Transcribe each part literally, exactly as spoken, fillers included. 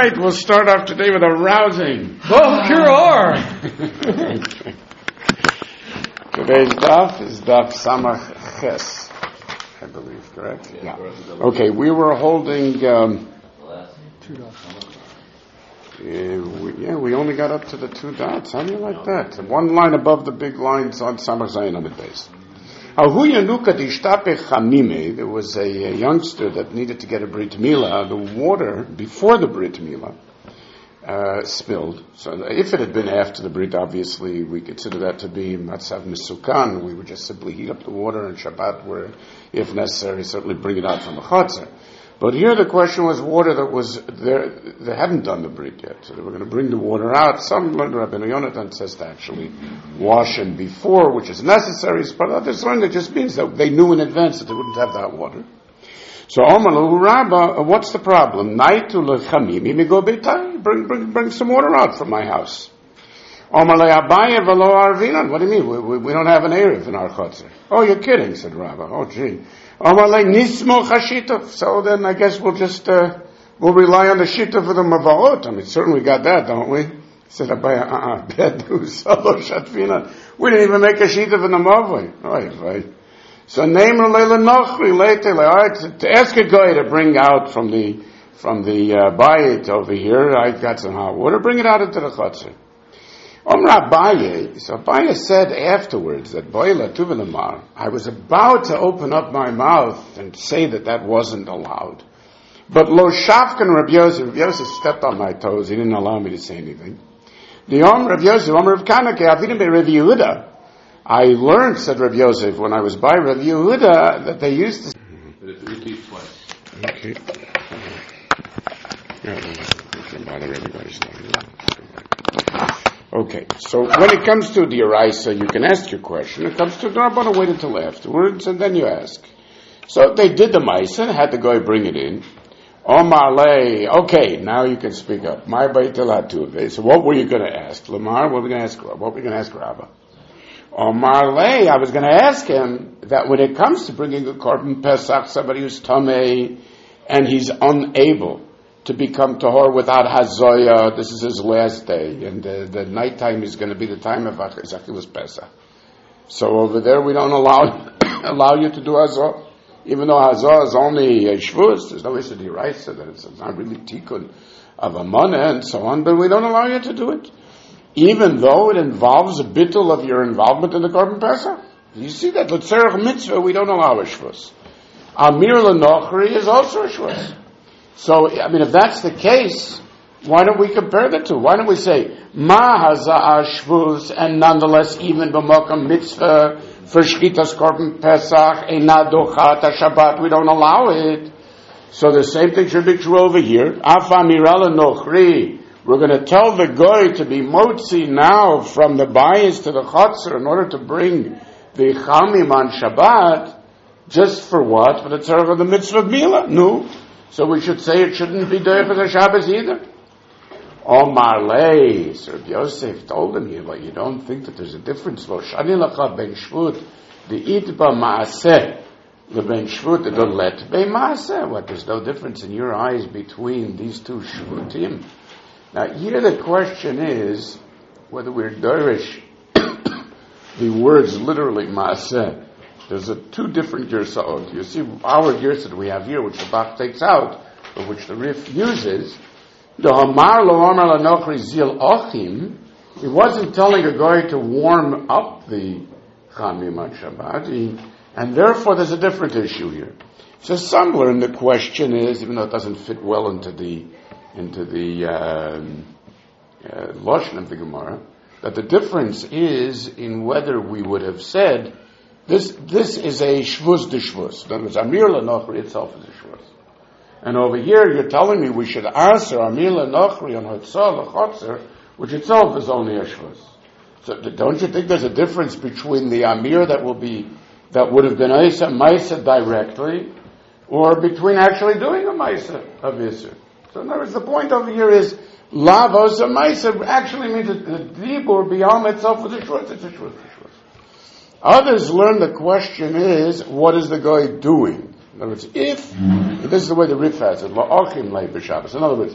right, we'll start off today with a rousing. Oh, sure are. Today's daf is daf Samach Ches, I believe, correct? Yeah. Okay, we were holding. Um, Yeah, we, yeah, we only got up to the two dots. How do you like that? One line above the big lines on Samar Zayin on the base. There was a, a youngster that needed to get a Brit Milah. The water before the Brit Milah uh, spilled. So if it had been after the Brit, obviously we consider that to be Matzav Mesukan. We would just simply heat up the water on Shabbat, where, if necessary, certainly bring it out from the Chatzar. But here the question was water that was there, they hadn't done the Brit yet, so they were going to bring the water out. Some learned, Rabbi Yonatan says to actually wash it before, which is necessary, but others learned it just means that they knew in advance that they wouldn't have that water. So, Omalu Rabba, what's the problem? Naitu lechamim, go beitai, bring, bring, bring some water out from my house. Omalei Abaye velo arvinan, what do you mean? We, we, we don't have an Erev in our chutzner. Oh, you're kidding, said Rabba. Oh, gee. Omalei nismo chashitov. So then I guess we'll just, uh, we'll rely on the shitov of the mavaot. I mean, certainly we got that, don't we? Said Abaye, uh-uh, bedu, salo shatfina. We didn't even make a shitov in the mavoi. Right, right. So name Leila Nochri, later, alright, to ask a guy to bring out from the, from the, uh, bayit over here, I got some hot water, bring it out into the chutzner. Omra Abaye, so Abaye said afterwards that Boila Tuvanamar, I was about to open up my mouth and say that that wasn't allowed. But Lo Shafkan Rabbi Yosef, Rabbi Yosef stepped on my toes, he didn't allow me to say anything. The Om Rabbi Yosef, Om Rav Kanake, Avidim be Rabbi Yehuda. I learned, said Rabbi Yosef, when I was by Rabbi Yehuda, that they used to... But it's repeat twice. Okay. Yeah, we can bother everybody's name. Okay, so when it comes to the Eraisa, you can ask your question. It comes to the Rabbanah, wait until afterwards, and then you ask. So they did the Maisa, had the guy bring it in. Omar lay, okay, now you can speak up. My Baitel Hatuve. So what were you going to ask? Lamar, what were we going to ask? What were we going to ask Rabba? Omar lay, I was going to ask him that when it comes to bringing a Korban Pesach, somebody who's Tameh, and he's unable to become tahor without hazoya, this is his last day, and the, the nighttime is going to be the time of Achilas Pesach. So over there we don't allow allow you to do hazor, even though hazor is only a shvus. There's no issue to right, so that it's not really tikkun of a mana and so on, but we don't allow you to do it, even though it involves a bittul of your involvement in the Korban Pesach. You see that l'tzerech mitzvah we don't allow a shvus. Amir l'nochri is also a shvus. So, I mean, if that's the case, why don't we compare the two? Why don't we say, Ma haza shvuz, and nonetheless, even b'makam mitzvah, for shkitas korban pesach, eina dochat Shabbat, we don't allow it. So the same thing should be true over here. Afa mirala nochri, we're going to tell the goy to be motzi now from the bayis to the chutzner in order to bring the chamim on Shabbat, just for what? For the tzarech of the mitzvah of milah? No. So we should say it shouldn't be there for the Shabbos either. Omar lei, Sir Yosef told him, you, but you don't think that there's a difference. Lo shani lacha ben shvut, the itba maaseh, the ben shvut, the let be maaseh. What? There's no difference in your eyes between these two shvutim. Now here the question is whether we're derish the words literally maaseh. There's a two different Gersaot. You see, our Gersa that we have here, which the Bach takes out, but which the Rif uses, the Hamar lo Amar la Nochri Zil Ochim, he wasn't telling a guy to warm up the Chamim on Shabbat, he, and therefore there's a different issue here. So some learn the question is, even though it doesn't fit well into the into the um, uh, Lashon of the Gemara, that the difference is in whether we would have said This this is a shvuz de shvuz. In other words, Amir Lenochri itself is a shvuz. And over here you're telling me we should answer Amir Lenochri on Hotzah L'chotzer, which itself is only a shvuz. So don't you think there's a difference between the Amir that will be, that would have been Isa Maisa directly, or between actually doing a Maisa of Isser? So in other words, the point over here is, Lavos a Maisa actually means that the Dibur beyond itself was a shvuz, it's a shvuz, a shvuz. Others learn the question is, what is the guy doing? In other words, if, this is the way the Rif has it, La'achim lei b'Shabbos. In other words,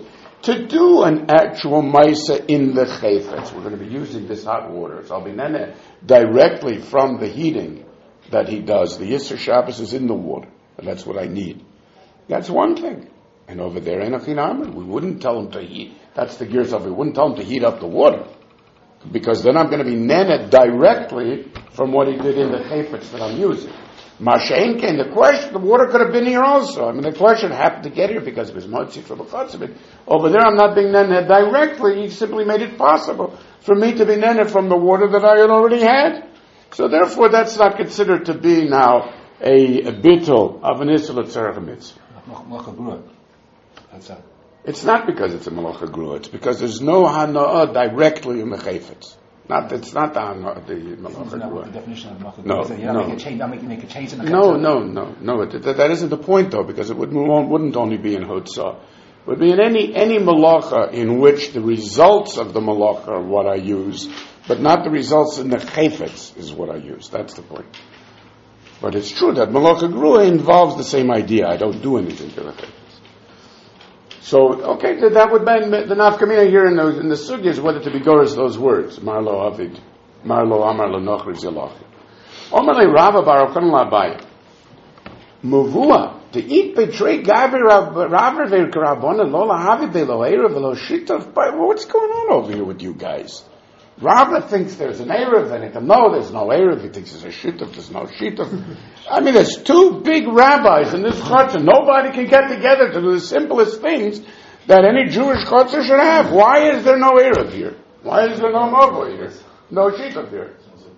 To do an actual maisa in the chayfetz, we're going to be using this hot water. So I'll be nene directly from the heating that he does. The Yisr Shabbos is in the water, and that's what I need. That's one thing. And over there, in Achinam, we wouldn't tell him to heat. That's the gears of it. We wouldn't tell him to heat up the water, because then I'm going to be nene directly from what he did in the chayfetz that I'm using. Mashain came, the question, the water could have been here also. I mean, the question happened to get here because it was motzi from a chutzpah. Over there, I'm not being nene directly. He simply made it possible for me to be nene from the water that I had already had. So therefore, that's not considered to be now a, a bittul of an isur l'tzarech mitzvah. That's it. It's not because it's a malacha grua. It's because there's no hana'ah directly in the chayfetz. Not, it's not the hana'ah, the malacha grua. The definition of malacha grua. No, So you're no. not making a change, not making, make a change in the No, no, no, no. It, that, that isn't the point, though, because it would, wouldn't only be in hotzah. It would be in any any malacha in which the results of the malacha are what I use, but not the results in the chayfetz is what I use. That's the point. But it's true that malacha grua involves the same idea. I don't do anything to the chayfetz. So, okay, that would be the nafkamina here in the, in the sugya is whether to be goras those words. Marlo avid, marlo amar lo nochri zilachi. Omerle Rava Baruchon Labaya. Muvua, to eat betray Gavi Raver Verkarabona, Lola Havi Beloera, Velo Shitov. What's going on over here with you guys? Rava thinks there's an Erev, and it no, there's no Erev. He thinks there's a Shitov, there's no Shitov. I mean, there's two big rabbis in this chutzah. Nobody can get together to do the simplest things that any Jewish chutzah should have. Why is there no Erev here? Why is there no Movo here? No Shitov here?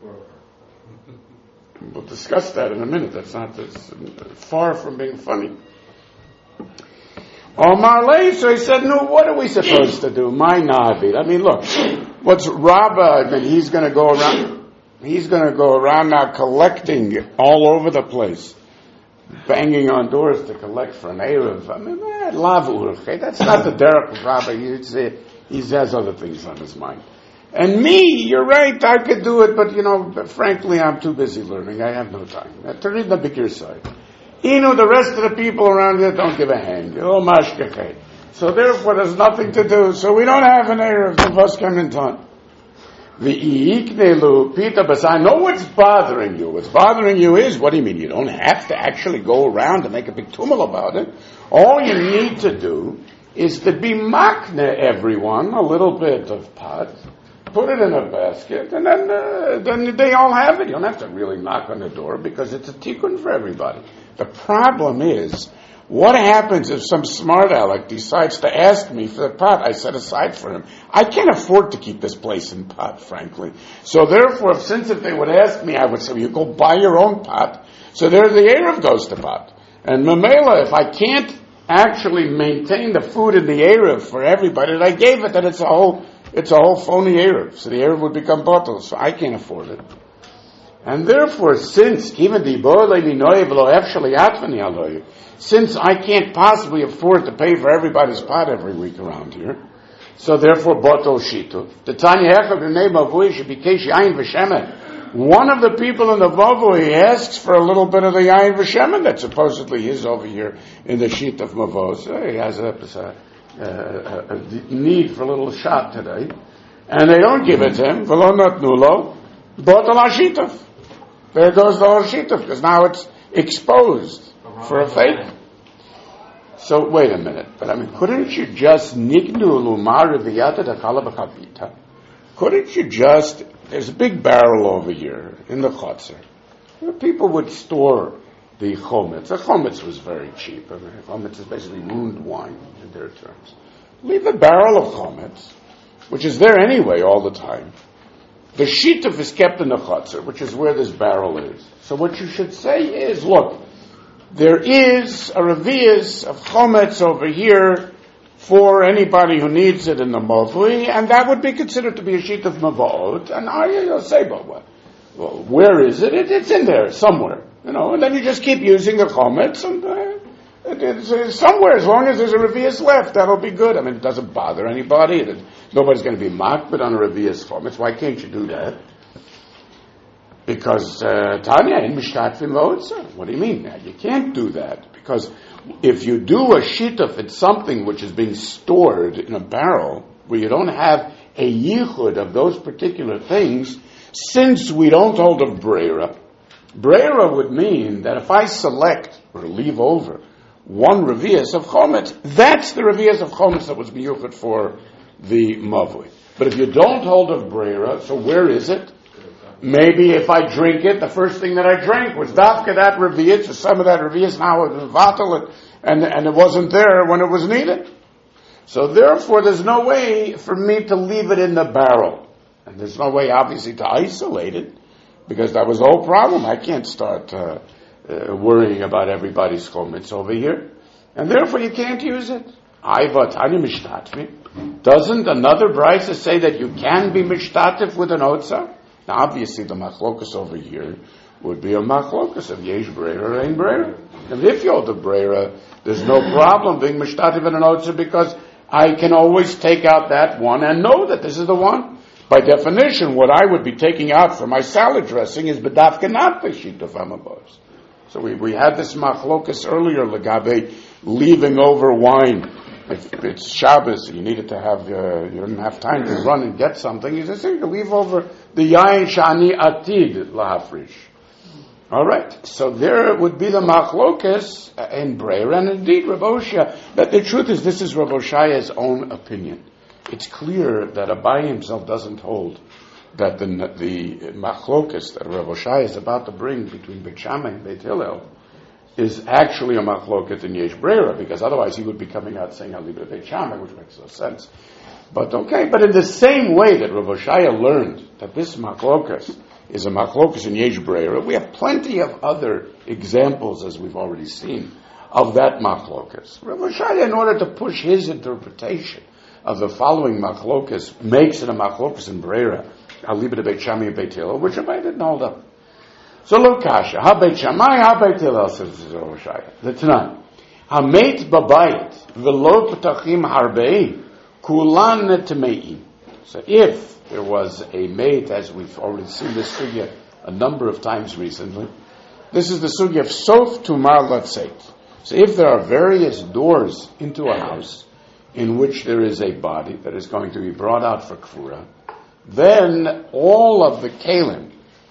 We'll discuss that in a minute. That's not that's far from being funny. Omar Lei, so he said, no, what are we supposed to do? My Navi. I mean, look, what's Rabbah, I mean, he's going to go around, he's going to go around now collecting all over the place, banging on doors to collect for an Erev. I mean, eh, lavu, okay? That's not the derech of Rabbah. He, he has other things on his mind. And me, you're right, I could do it, but you know, frankly, I'm too busy learning. I have no time. Uh, to read the bigger side. You know, the rest of the people around here don't give a hang. Oh, mashkechei. So therefore, there's nothing to do. So we don't have an Erev of us coming time. V'iknelu pita bas. I know what's bothering you. What's bothering you is, what do you mean? You don't have to actually go around and make a big tumult about it. All you need to do is to be makne everyone a little bit of pot. Put it in a basket, and then uh, then they all have it. You don't have to really knock on the door because it's a tikkun for everybody. The problem is, what happens if some smart aleck decides to ask me for the pot I set aside for him? I can't afford to keep this place in pot, frankly. So therefore, since if they would ask me, I would say, well, you go buy your own pot. So there the Erev goes to pot. And Mamela, if I can't actually maintain the food in the Erev for everybody that I gave it, then it's a whole... It's a whole phony Erev. So the Erev would become bottled. So I can't afford it. And therefore, since even the since I can't possibly afford to pay for everybody's pot every week around here, so therefore bottle shitu. The Tanya Echav B'nei Mavui Shebikesh Yain V'Shemen. One of the people in the Mavui, he asks for a little bit of the Yain V'Shemen that supposedly is over here in the sheet of Mavos. So he has a, a Uh, a, a need for a little shot today, and they don't give it to him. V'lo natnu lo, botol hashitov. There goes the whole shitov, because now it's exposed for a fake. So wait a minute, but I mean, couldn't you just nignu lumar reviyata dakala b'chavita? Couldn't you just? There's a big barrel over here in the chutzner. People would store the chometz. The chometz was very cheap. I mean, chometz is basically ruined wine in their terms. Leave a barrel of chometz, which is there anyway all the time. The shituf is kept in the chutzner, which is where this barrel is. So what you should say is, look, there is a revius of chometz over here for anybody who needs it in the mavui, and that would be considered to be a shituf mavaot. And I, you'll say, but what? Well, where is it? it? It's in there somewhere. You know, and then you just keep using the chometz, and uh, it, it's, it's somewhere. As long as there's a revius left, that'll be good. I mean, it doesn't bother anybody. It, nobody's going to be mocked, but on a revius chometz, why can't you do that? Because uh, Tanya in mishkat v'motza. What do you mean? You can't do that Because if you do a shituf, it's something which is being stored in a barrel, where you don't have a yichud of those particular things, since we don't hold of breira, breira would mean that if I select or leave over one revius of chometz, that's the revius of chometz that was miyuchad for the mavui. But if you don't hold of breira, so where is it? Maybe if I drink it, the first thing that I drank was dafka that revius, or some of that revius now is vatal, and and it wasn't there when it was needed. So therefore, there's no way for me to leave it in the barrel, and there's no way, obviously, to isolate it, because that was the whole problem. I can't start uh, uh, worrying about everybody's chometz over here, and therefore you can't use it. Doesn't another brisa say that you can be mishtatif with an otza? Now, obviously, the machlokus over here would be a machlokus of yesh breira or ein breira. And if you hold the breira, there's no problem being mishtatif in an otza, because I can always take out that one and know that this is the one. By definition, what I would be taking out for my salad dressing is bedavka not b'shituf amabos. So we, we had this machlokus earlier, legabe, leaving over wine. If it's Shabbos, you needed to have, uh, you didn't have time to run and get something, you just say, you leave over the yain shani atid lahafrish. Alright, so there would be the machlokas in breira, and indeed Rav Oshia, that the truth is, this is Rav Oshia's own opinion. It's clear that Abaye himself doesn't hold that the, the machlokas that Rav Oshia is about to bring between Beit Shammai and Beit Hillel is actually a machloket in yesh breira, because otherwise he would be coming out saying Halibra Beit Shammai, which makes no sense. But okay, but in the same way that Rav Oshia learned that this machlokas is a machlokas in yesh breira, we have plenty of other examples, as we've already seen, of that machlokas. Rav Oshia, in order to push his interpretation of the following machlokas, makes it a machlokas in breira, Halibra Beit Shammai and Beit Hillel, which Abaye didn't hold up. So look, Kasha, ha Beit Shammai, ha Beit Hillel, says Rav Oshia. The Tanan, ha meit babayit v'lo p'tachim harbei kulan tmeim. So if there was a mate, as we've already seen this sugya a number of times recently, this is the sugya of sof tumar latzeit. So if there are various doors into a house in which there is a body that is going to be brought out for kfura, then all of the kalim,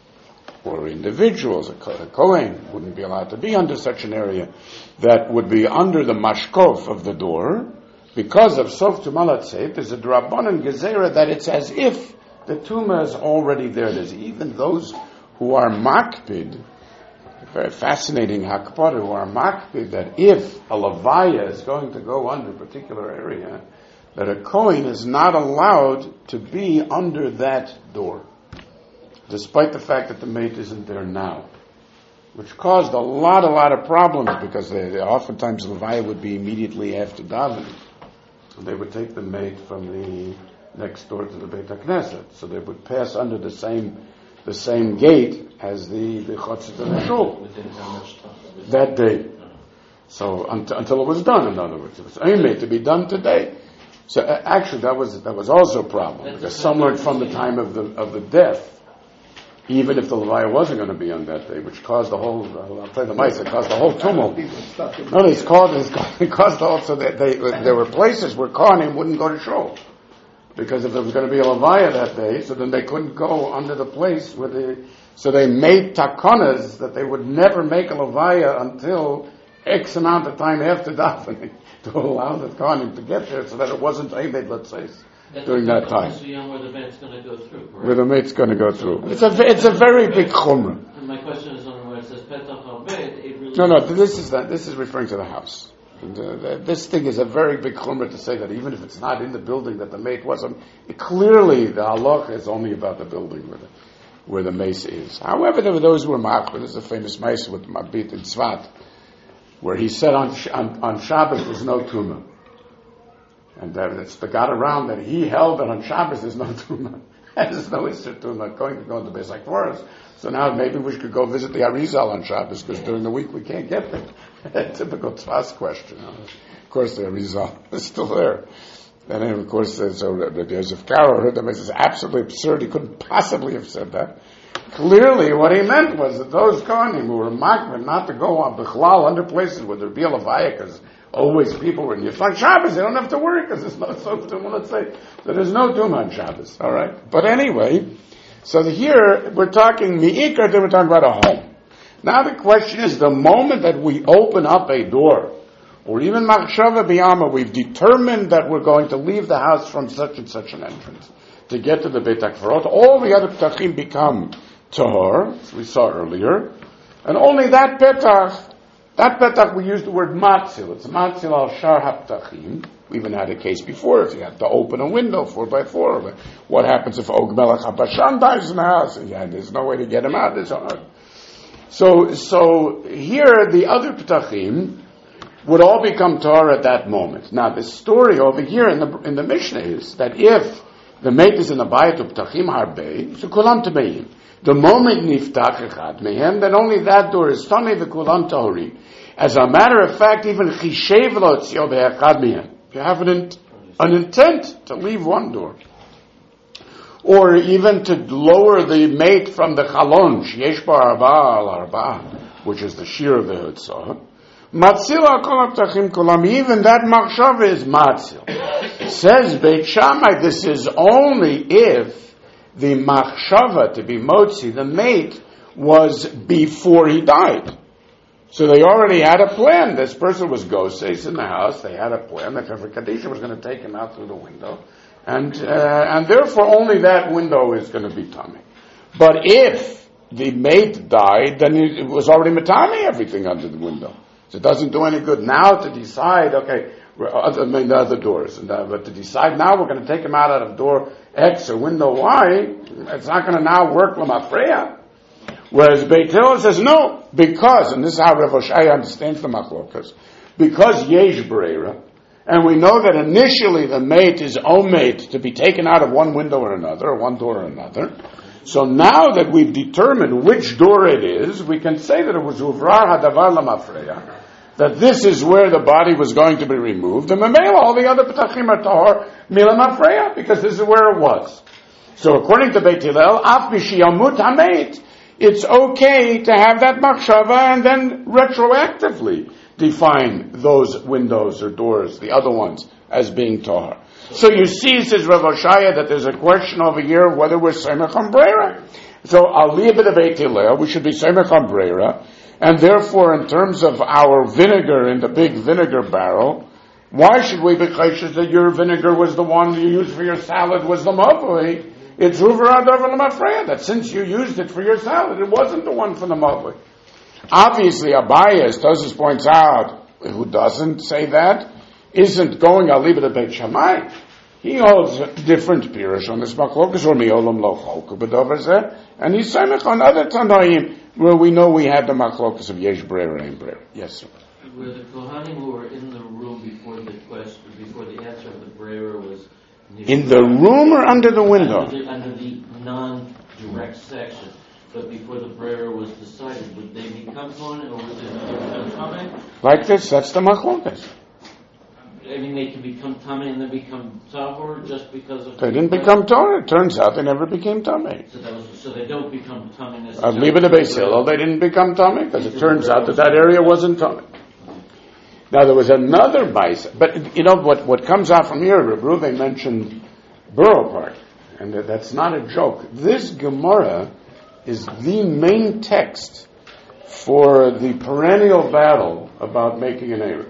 or individuals, a kohen wouldn't be allowed to be under such an area, that would be under the mashkov of the door, because of sof tumah latzeit, there's a drabanan gezerah that it's as if the tumah is already there. There's even those who are makpid, very fascinating hakpara, who are makpid, that if a levaya is going to go under a particular area, that a kohen is not allowed to be under that door, despite the fact that the mate isn't there now, which caused a lot, a lot of problems, because they, they, oftentimes levaya would be immediately after davening. They would take the mate from the next door to the Beit HaKnesset, so they would pass under the same the same gate as the the Chotzet and the Shul that day. So until, until it was done, in other words, it was aimed to be done today. So uh, actually, that was that was also a problem, because some learned from the time of the of the death, even if the levaya wasn't going to be on that day, which caused the whole, I'll tell you the mice, it caused the whole tumult. No, it's caused, it caused also that they, there were places where Kohanim wouldn't go to shul. Because if there was going to be a levaya that day, so then they couldn't go under the place where they, so they made takonas that they would never make a levaya until X amount of time after davening, to allow the Kohanim to get there, so that it wasn't aimed, let's say, That's during that time. Where the mate's going to go through, correct? Where the mate's going to go through. It's a, it's a very big chumrah. And my question is on where it says Petach HaBeit, it really... No, no, this is that, this is referring to the house. And, uh, this thing is a very big chumrah to say that even if it's not in the building that the mate wasn't, it, clearly the halach is only about the building where the, where the mace is. However, there were those who were machmir. There's a famous mace with Mabit in Tzvat, where he said on, on, on Shabbos there's no tumah. And that it's the got around that he held that on Shabbos there's no tumah. There's no Isser tumah going to go into Beis HaKvoros. So now maybe we should go visit the Arizal on Shabbos, because during the week we can't get there. Typical Tzvas question. Of course the Arizal is still there. And then of course, so Rabbi Yosef Karo heard them, it is absolutely absurd. He couldn't possibly have said that. Clearly, what he meant was that those Kohanim who were makbid not to go on Bichlal under places where there'd be a Levaya, because always people were in Yifak Shabbos, they don't have to worry because there's no so let's say that there's no Doom on Shabbos. All right, but anyway, so here we're talking Mi'ikar, then we're talking about a home. Now the question is, the moment that we open up a door, or even Machshava B'Yama, we've determined that we're going to leave the house from such and such an entrance to get to the Beit HaKfarot, all the other Petachim become Tahor, as we saw earlier, and only that Petach, that Petach we use the word Matzil, it's Matzil al Shar HaPetachim. We even had a case before, if you had to open a window four by four, what happens if Og Melech HaBashan dies in the house? Yeah, there's no way to get him out, it's hard. So, so here the other Petachim would all become Torah at that moment. Now the story over here in the in the Mishnah is that if the mate is in the Bayat of Petachim Harbei, so Kulam Tabeim. The moment Niftach Echad Mehem, then only that door is Tamei v'Kulam Tahori. As a matter of fact, even Chishev Lo Tzio Be'echad Mehem. You have an, in, an intent to leave one door. Or even to lower the mate from the Chalon, Sheyesh Bar Arba al Arba, which is the shear of the Hutzah. Matzil al Kol HaPtachim Kulam, even that Machshava is Matzil. Says Beit Shammai, this is only if the Machshava, to be Motzi, the mate, was before he died. So they already had a plan. This person was Goses in the house. They had a plan that Kafir Kadisha was going to take him out through the window. And uh, and therefore only that window is going to be Tami. But if the mate died, then it was already Matami, everything under the window. So it doesn't do any good now to decide, okay, I mean the other doors, and, uh, but to decide now we're going to take him out of door X or window Y, it's not going to now work Lamafreya. Whereas Beit Hillel says no, because, and this is how Rav Oshaya understands the machlokas, because Yesh Breira, and we know that initially the mate is omate to be taken out of one window or another, or one door or another. So now that we've determined which door it is, we can say that it was Uvrar Hadavar Lamafreya, that this is where the body was going to be removed, and Mamela, all the other Petachim are Tahor Milamafreya, because this is where it was. So according to Beit Hillel, Af B'Shiyamut HaMeit, it's okay to have that machshava and then retroactively define those windows or doors, the other ones, as being tahar. So you see, says Rav Oshaya, that there's a question over here of whether we're semech on breira. So I'll leave it at Beit Hillel, we should be semech on breira, and therefore in terms of our vinegar in the big vinegar barrel, why should we be chayshes that your vinegar was the one you used for your salad was the mavli? It's that since you used it for your salad, it wasn't the one for the mavli. Obviously, Abaye, as Tosfos points out, who doesn't say that, isn't going, I'll leave it at Beit Shammai. He holds a different pirush on this machlokas, or miolam lo cholku b'dover zeh, and he's semech on other Tanoim, where we know we had the machlokas of Yesh Breira and Breira. Yes, sir. Were the Kohanim who were in the room before the question, before the answer of the Breira was in the room or under the window? Under the, under the non-direct section. But before the prayer was decided, would they become Kohen or would they become Tameh? Like this, that's the machlokas. I mean, they can become Tameh and then become Tahor just because of... They didn't become Torah. It turns out they never became Tameh. So, that was, so they don't become Tameh necessarily. I'll leave it at Beis Hillel. They didn't become Tameh because it turns out that that area wasn't Tameh. Now there was another bias, but you know what, what comes out from here, Reb Reuven mentioned Borough Park, and that, that's not a joke. This Gemara is the main text for the perennial battle about making an Erev.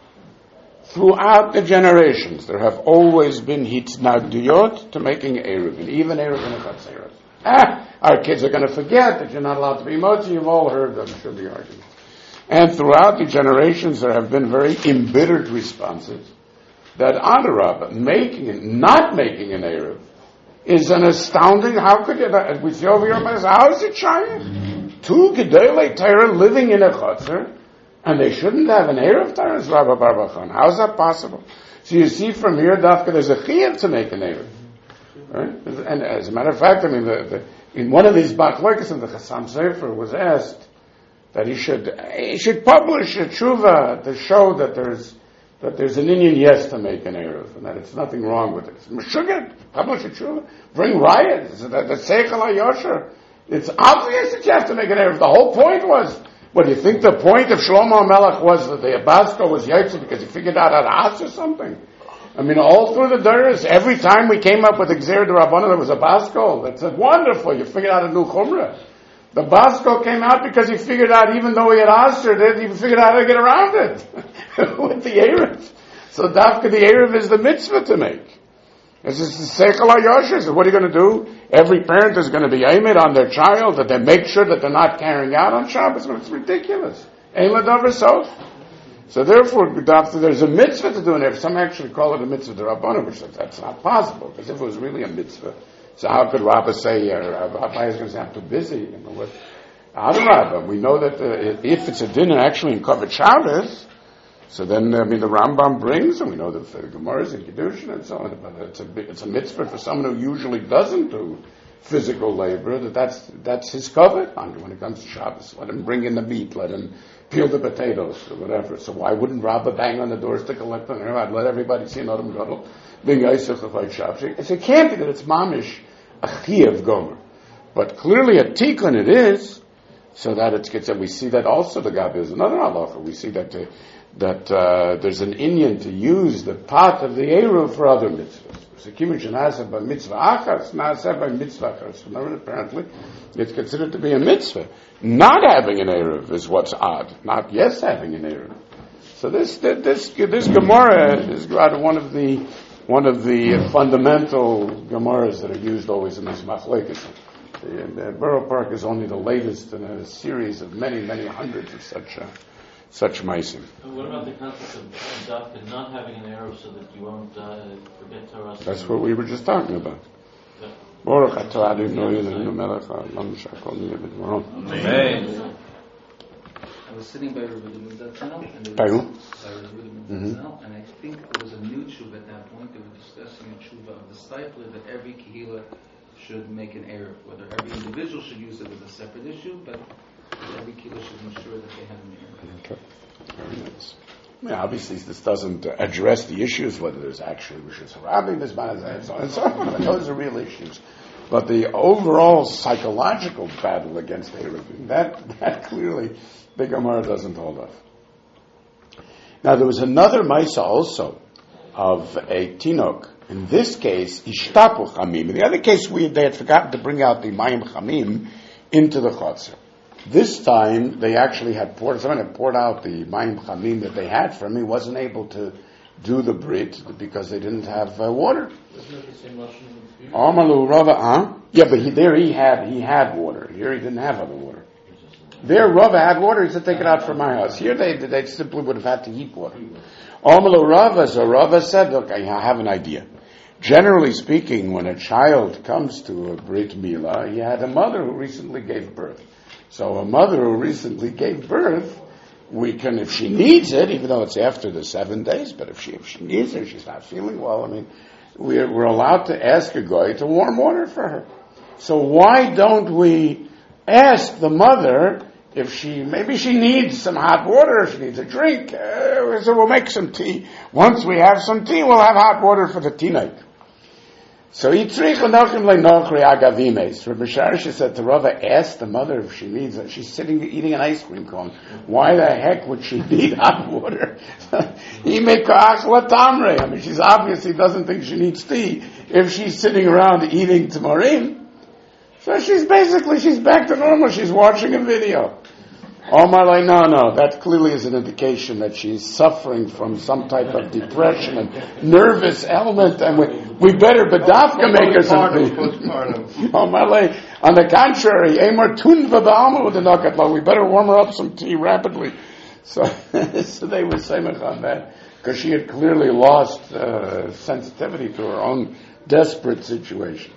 Throughout the generations, there have always been hitnagduyot to making Erev, and even Erev and Chatzeret. Ah, our kids are going to forget that you're not allowed to be motzi. You've all heard them, should the argument. And throughout the generations, there have been very embittered responses that Adarabah, making it, not making an Erev, is an astounding, how could you, we see over here, how is it shining? Two Gedolei Torah living in a Chotzer, and they shouldn't have an Erev Torah, as Rabbi Barbachon. How is that possible? So you see from here, Dafka, there's a Chiyuv to make an Erev. Right? And as a matter of fact, I mean, the, the, in one of these Bachlokas of the Chassam Sefer was asked, that he should he should publish a tshuva to show that there's that there's an Indian yes to make an Erev, and that it's nothing wrong with it. Meshuggah, publish a tshuva, bring riots, that the Seichel HaYosher It's obvious that you have to make an Erev. The whole point was, what do you think the point of Shlomo HaMelech was that the Abasko was Yaitse because he figured out how to ask or something? I mean, all through the Duras, every time we came up with Xer de Rabbanan, there was a Basko. That's wonderful. You figured out a new Chumrah. The Basko came out because he figured out, even though he had answered it, he figured out how to get around it with the Erev. So Dafka, the Erev is the mitzvah to make. This is the Seichel HaYosher. So what are you going to do? Every parent is going to be aimed on their child that they make sure that they're not carrying out on Shabbos. It's ridiculous. Ein l'davar sof. So therefore, there's a mitzvah to do it. Some actually call it a mitzvah to Rabbanim, which that's not possible. Because if it was really a mitzvah, so how could Rabbah say, uh, Rabbi is going to say, I'm too busy? You know, what? Adarabah, we know that uh, if it's a dinner actually in Kavod Shabbos, so then, I mean, the Rambam brings, and we know that the Gemara is in Kedushin and so on, but it's a, it's a mitzvah for someone who usually doesn't do physical labor, that that's, that's his covet when it comes to Shabbos. Let him bring in the meat, let him peel the potatoes or whatever. So why wouldn't Rabbah bang on the doors to collect them? I'd let everybody see an Adam Gadol being Yisach of like Shabbos. It can't be that it's mamish a chiyuv gomer, but clearly a tikkun it is, so that it's gets. And we see that also the Gabi is another halacha. We see that uh, that uh, there's an inyan to use the pot of the eruv for other mitzvahs. So by mitzvah achas, not by mitzvah achas. Apparently, it's considered to be a mitzvah. Not having an eruv is what's odd. Not yes having an eruv. So this this this Gemara is rather one of the one of the fundamental Gemaras that are used always in this machlekes. The, the Borough Park is only the latest in a series of many many hundreds of such uh, such meisim. And what about the concept of Dafka not having an arrow so that you won't uh, forget Torah? That's what we were just talking about. Yeah. Baruch atah Adonai Eloheinu melech haolam shakol niyeh b'dvaro. Amen. I was sitting by Rabbi Zatzal, and there By was, who? by Rabbi Zatzal, and I think there was a new tshuva at that point. They were discussing a tshuva of the Steipler that every kehillah should make an eruv. Whether every individual should use it is a separate issue, but every kehillah should ensure that they have an eruv. Okay, very nice. Yeah, obviously, this doesn't uh, address the issues whether there's actually rishus harabim, there's manazah, and so on and so on. But those are real issues. But the overall psychological battle against eruvim, that that clearly the Gemara doesn't hold of. Now, there was another Maisa also of a Tinok. In this case, Ishtapu Chamim. In the other case, we they had forgotten to bring out the Mayim Chamim into the Chotzer. This time, they actually had poured, someone had poured out the Mayim Chamim that they had for him. He wasn't able to do the Brit because they didn't have uh, water. Isn't it the same Lashon? Amalu Rava, huh? Yeah, but he, there he had, he had water. Here he didn't have other water. There, Rava had water. He said, take it out from my house. Here, they they simply would have had to heat water. Amalu Rava, so Rava said, look, I have an idea. Generally speaking, when a child comes to a Brit Milah, he had a mother who recently gave birth. So a mother who recently gave birth, we can, if she needs it, even though it's after the seven days, but if she if she needs it, she's not feeling well, I mean, we're, we're allowed to ask a guy to warm water for her. So why don't we ask the mother if she, maybe she needs some hot water, if she needs a drink, uh, so we'll make some tea. Once we have some tea, we'll have hot water for the tea night. So Yitzrich Anochim Le'nochri Agavimes. Rabbi Sharisha said to Rava, ask the mother if she needs it. She's sitting eating an ice cream cone. Why the heck would she need hot water? He make latamre. I mean, she's obviously doesn't think she needs tea if she's sitting around eating tamarim. So she's basically, she's back to normal. She's watching a video. Omar like, no, no, that clearly is an indication that she's suffering from some type of depression and nervous ailment, and we, we better bedafka make her something. Omar like, on the contrary, Amar tunva ba'alma with the nakat, we better warm her up some tea rapidly. So, so they were samech on that, because she had clearly lost uh, sensitivity to her own desperate situation.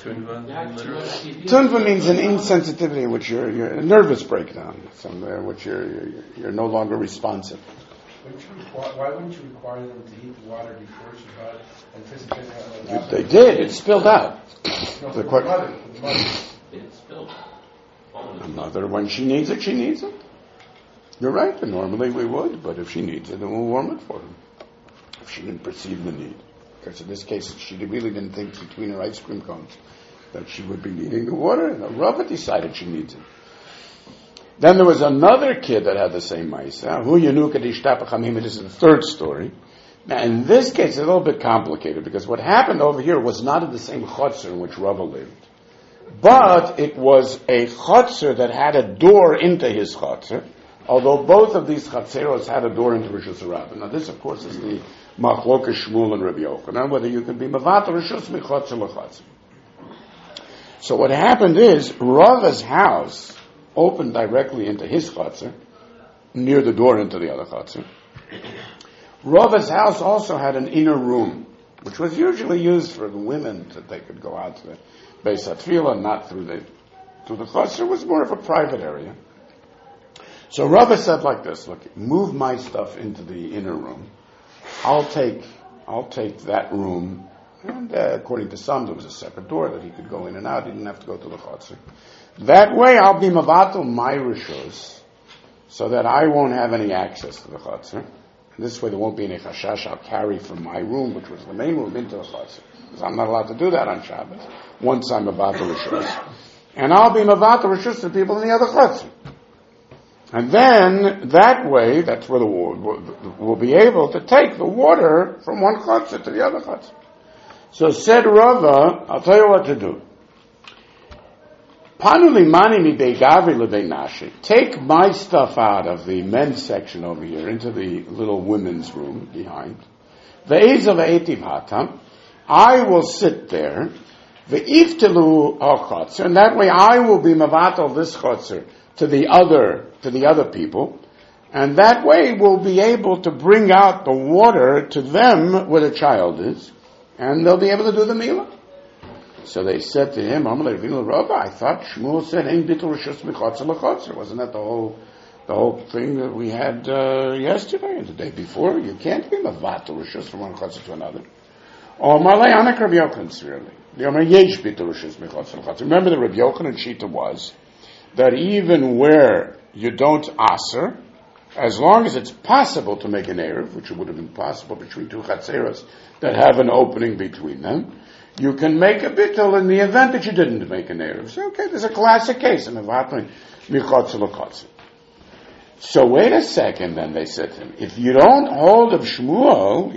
Tunva means an insensitivity in which you're, you're a nervous breakdown, somewhere in which you're, you're you're no longer responsive. Why wouldn't you require them to heat the water before Shabbat and physically have They did. It spilled out. No, the for qu- the mother, for the mother. It spilled. The mother, when she needs it, she needs it. You're right. And normally we would, but if she needs it, then we'll warm it for her. If she didn't perceive the need. Because in this case, she really didn't think between her ice cream cones that she would be needing the water, and the Rava decided she needs it. Then there was another kid that had the same Maisa. Hu Yanu Kadish Tapachamim. This is the third story. Now, in this case, it's a little bit complicated because what happened over here was not in the same chutzner in which Rava lived, but it was a chutzner that had a door into his chutzner, although both of these chutzneros had a door into Rishus Rabbah. Now, this, of course, is the Machlokas Shmuel and Rabbi Yochanan, whether you can be Mavata Rishus Mechutzer Lechutzer. So what happened is, Rava's house opened directly into his chutzner, near the door into the other chutzner. Rava's house also had an inner room, which was usually used for the women that they could go out to the Beis HaTfilah, not through the through the chutzner. It was more of a private area. So Rava said like this: look, move my stuff into the inner room. I'll take I'll take that room, and uh, according to some, there was a separate door that he could go in and out. He didn't have to go to the chutzner. That way, I'll be mavatul my rishus, so that I won't have any access to the chutzner. This way there won't be any chashash. I'll carry from my room, which was the main room, into the chutzner. Because I'm not allowed to do that on Shabbos, once I'm mavatul rishus. And I'll be mavatul rishus to people in the other chutzner. And then, that way, that's where the we'll, we'll be able to take the water from one chutzner to the other chutzner. So said Rava, I'll tell you what to do. Take my stuff out of the men's section over here into the little women's room behind. I will sit there. And that way I will be mavatal this chotzer to the other to the other people. And that way we'll be able to bring out the water to them where the child is. And they'll be able to do the milah. So they said to him, I thought Shmuel said, Ein bitul rishus mechotzer lechotzer. Wasn't that the whole, the whole thing that we had uh, yesterday and the day before? You can't be mavatul rishus from one chotzer to another. Or malay anak Rabbi Yochanan, really. Yesh bitul rishus mechotzer lechotzer. Remember the Rabbi Yochanan shita was that even where you don't aser, as long as it's possible to make an erev, which would have been possible between two chatzeros that have an opening between them, you can make a bittul in the event that you didn't make an erev. So, okay, there's a classic case. So wait a second, then they said to him, if you don't hold of Shmuel,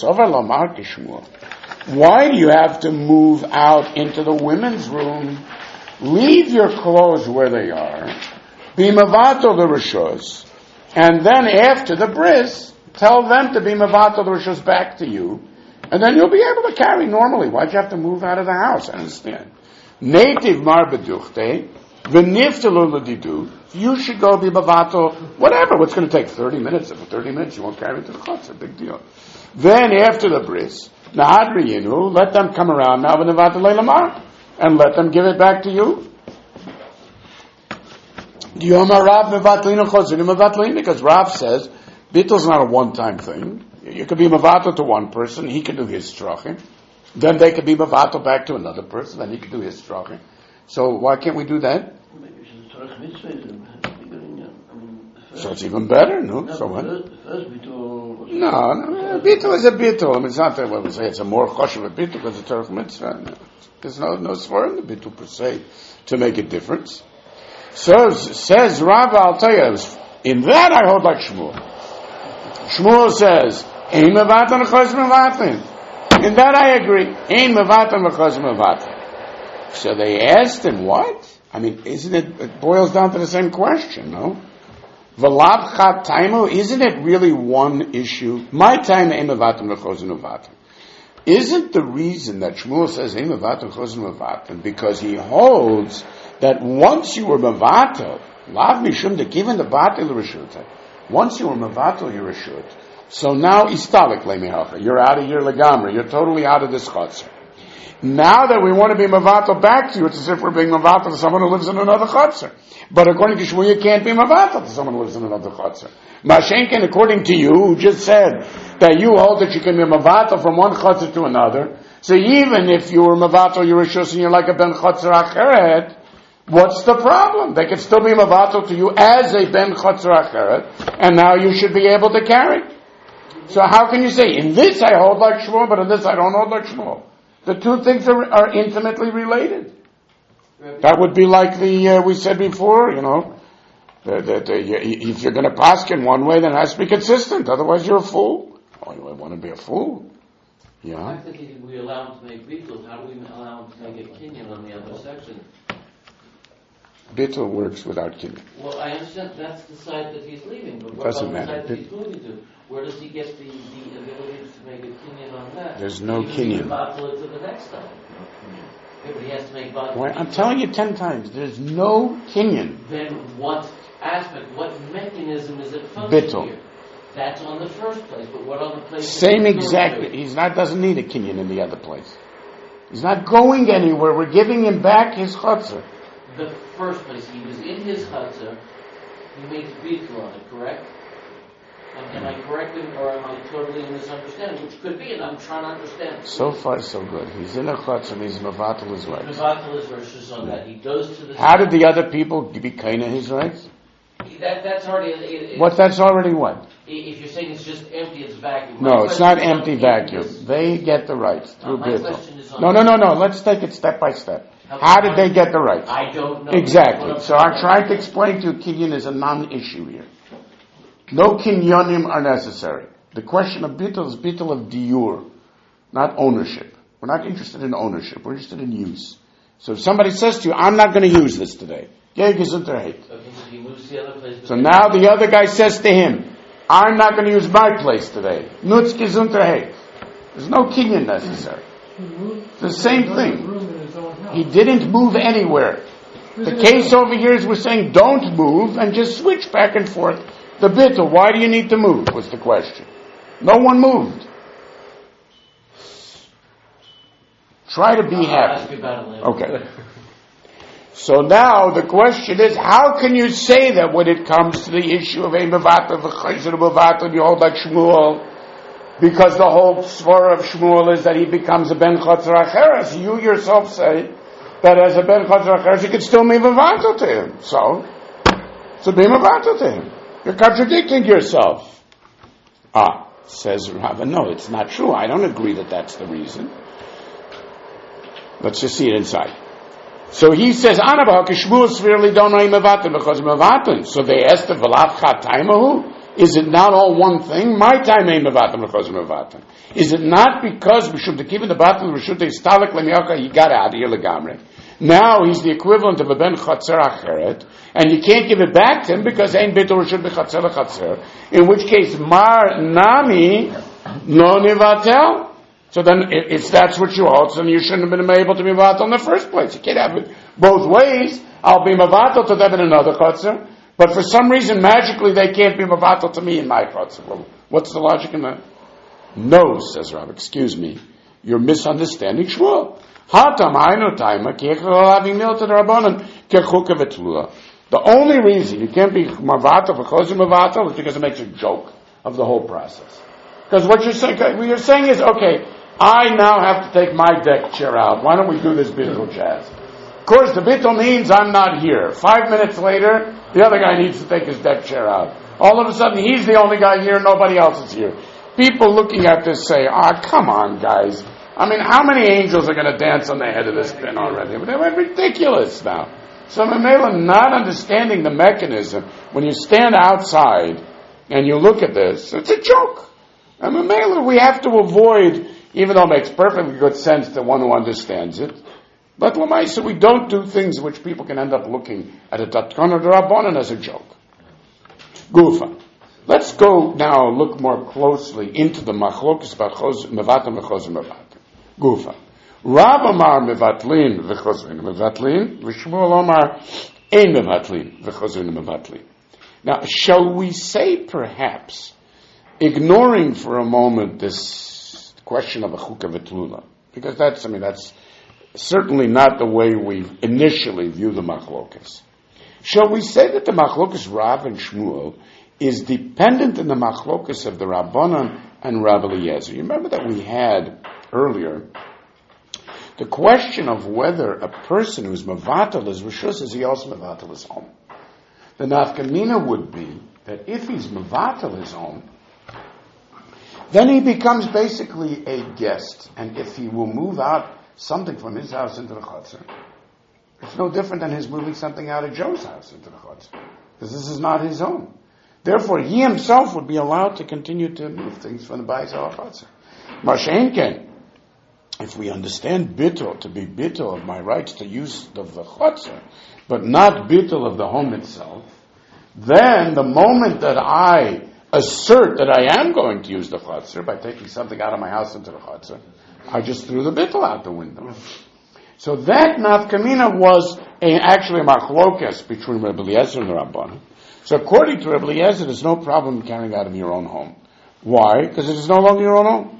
why do you have to move out into the women's room? Leave your clothes where they are. Be mavato the rishos. And then after the bris, tell them to be mavato the rishos back to you. And then you'll be able to carry normally. Why'd you have to move out of the house? I understand. Native mar beduchte, v'niftalu l'didu. You should go be bavato, whatever. What's going to take thirty minutes? If for thirty minutes you won't carry it to the chutzner, big deal. Then after the bris, nahadri yinu, let them come around now v'nevato leilamar, and let them give it back to you. Yomar Rav mevatlinu chozinu mevatlinu, because Rav says bitul's not a one-time thing. You could be mavato to one person, he could do his strachim. Then they could be mavato back to another person, then he could do his strachim. So why can't we do that? So it's even better, no? So what? No, no, bittul is a bittul. I mean, it's not that what we say. It's a more choshev a bittul because it's a Torah mitzvah. No. There's no no svar in the bittul per se to make a difference. So says Rav, I'll tell you, in that I hold like Shmuel. Shmuel says, Ein mevatan v'chos mevatin. In that I agree. Ein mevatan v'chos mevatin. So they asked him, what? I mean, isn't it, it boils down to the same question, no? V'lav chat taimu, isn't it really one issue? My time, Ein mevatan v'chos mevatin. Isn't the reason that Shmuel says, Ein mevatan v'chos mevatin, because he holds that once you were mevatel, lav mishum de given the batel reshut, once you were mevatel your reshut, so now istalik leimihacha, you're out of your legamra, you're totally out of this chutzner. Now that we want to be mevatel back to you, it's as if we're being mevatel to someone who lives in another chutzner. But according to Shmuel, you can't be mevatel to someone who lives in another chutzner. Mashenkin, according to you, who just said that you hold that you can be mevatel from one chutzner to another, so even if you were mevatel your reshut and you're like a ben chutzner acheret, what's the problem? They can still be mavato to you as a ben chotzer acheret, and now you should be able to carry. So how can you say, in this I hold like Shmuel, but in this I don't hold like Shmuel? The two things are, are intimately related. That would be like the, uh, we said before, you know, that, that uh, you, if you're going to pass in one way, then it has to be consistent. Otherwise, you're a fool. Oh, you want to be a fool? Yeah. I think if we allow him to make bittul, how do we allow him to make a kinyan on the other section? Bittul works without kinyan. Well, I understand that's the side that he's leaving, but what Doesn't about the matter. side that he's moving to? Where does he get the, the ability to make a kinyan on that? There's no Even kinyan. He can bottle it to the next side. Yeah, but he has to make bottle. Why, I'm telling you ten times, there's no kinyan. Then what aspect, what mechanism is it functioning Bittul. here? That's on the first place, but what other place? Same exactly. He's not, doesn't need a kinyan in the other place. He's not going anywhere. We're giving him back his chutzah. The first place, he was in his chutzah, he makes bittul on it, correct? Am, am I correct in, or am I totally misunderstanding? Which could be, and I'm trying to understand. So far, so good. He's in a chutzah and he's mevatel his rights. Mevatel his verses on that. He goes to the... How did the other people be kind of his rights? That, that's already... It, it, What, that's already what? If you're saying it's just empty, it's vacuum. No, My it's not question is empty on vacuum. this. They get the rights through my question is bittul. on No, no, no, no. Let's take it step by step. How did they get the rights? I don't know. Exactly. What So I'm trying to explain to you, kinyan is a non-issue here. No kinyanim are necessary. The question of bittul is bittul of diur, not ownership. We're not interested in ownership. We're interested in use. So if somebody says to you, I'm not going to use this today. Geh gesundheit. Okay, so he moves to the other place. So now the other guy says to him, I'm not going to use my place today. Nutz gesundheit. There's no kinyan necessary. It's the same thing. He didn't move anywhere. The case over here is we're saying don't move and just switch back and forth. The bittul, why do you need to move, was the question. No one moved. Try to be I'll happy. ask you about it later. Okay. So now the question is, how can you say that when it comes to the issue of a mevatel v'chayzer mevatel, you hold like Shmuel, because the whole svara of Shmuel is that he becomes a ben chotzer acheres. You yourself say that as a ben chotzer acheres, you could still be mevatel to him. So, so be mevatel to him. You're contradicting yourself. Ah, says Rava, no, it's not true. I don't agree that that's the reason. Let's just see it inside. So he says, Anabah, Shmuel severely don't know mevatel because mevatel. So they asked the V'lav Chataimahu, is it not all one thing? My time ain't mevatel because mevatel. Is it not because we should keep in the battle, we should stalik lemiyaka, he got out of here legamre. Now he's the equivalent of a ben chatzer acheret, and you can't give it back to him because ein bitul should be chatzer lechatzer. In which case, mar nami no nivatel. So then, if that's what you hold, then you shouldn't have been able to be mevatel in the first place. You can't have it both ways. I'll be mevatel to them in another chatzer, but for some reason, magically, they can't be mevatel to me in my chatzer. Well, what's the logic in that? No, says Rav. Excuse me, you're misunderstanding Shmuel. The only reason you can't be mevatel for chosir mevatel is because it makes a joke of the whole process. Because what you're saying, what you're saying is, okay, I now have to take my deck chair out. Why don't we do this bittul jazz? Of course, the bittul means I'm not here. Five minutes later, the other guy needs to take his deck chair out. All of a sudden, he's the only guy here, nobody else is here. People looking at this say, ah, oh, come on, guys. I mean, how many angels are going to dance on the head of this pin already? But they're ridiculous now. So Mamela, not understanding the mechanism, when you stand outside and you look at this, it's a joke. And Mamela, we have to avoid, even though it makes perfectly good sense to one who understands it, but Lamaisa, we don't do things which people can end up looking at a Tatkon or Rabbanan as a joke. Gufa. Let's go now look more closely into the machlokes about mevatel and chosir mevatel. Gufa. Rav Amar mevatlin v'chosrin mevatlin, v'Shmuel Amar ein mevatlin v'chosrin mevatlin. Now, shall we say perhaps, ignoring for a moment this question of a chukah v'tlula, because that's, I mean, that's certainly not the way we initially view the machlokes. Shall we say that the machlokes Rav and Shmuel is dependent in the machlokes of the Rabbanan and Rav Eliezer? You remember that we had earlier the question of whether a person who's mevatel is rishus, is he also mevatel his home? The nafkamina would be that if he's mevatel his home, then he becomes basically a guest, and if he will move out something from his house into the chutzner, It's no different than his moving something out of Joe's house into the chutzner, because this is not his home. Therefore, he himself would be allowed to continue to move things from the bayis al chutzner. Mashenken, if we understand bittul to be bittul of my rights to use of the chutzner, but not bittul of the home itself, then the moment that I assert that I am going to use the chutzner by taking something out of my house into the chutzner, I just threw the bittul out the window. So that nafkamina was a, actually a machlokes between Rebbe Eliezer and the Rabbanan. So according to Rebbe Eliezer, there's no problem carrying out of your own home. Why? Because it is no longer your own home.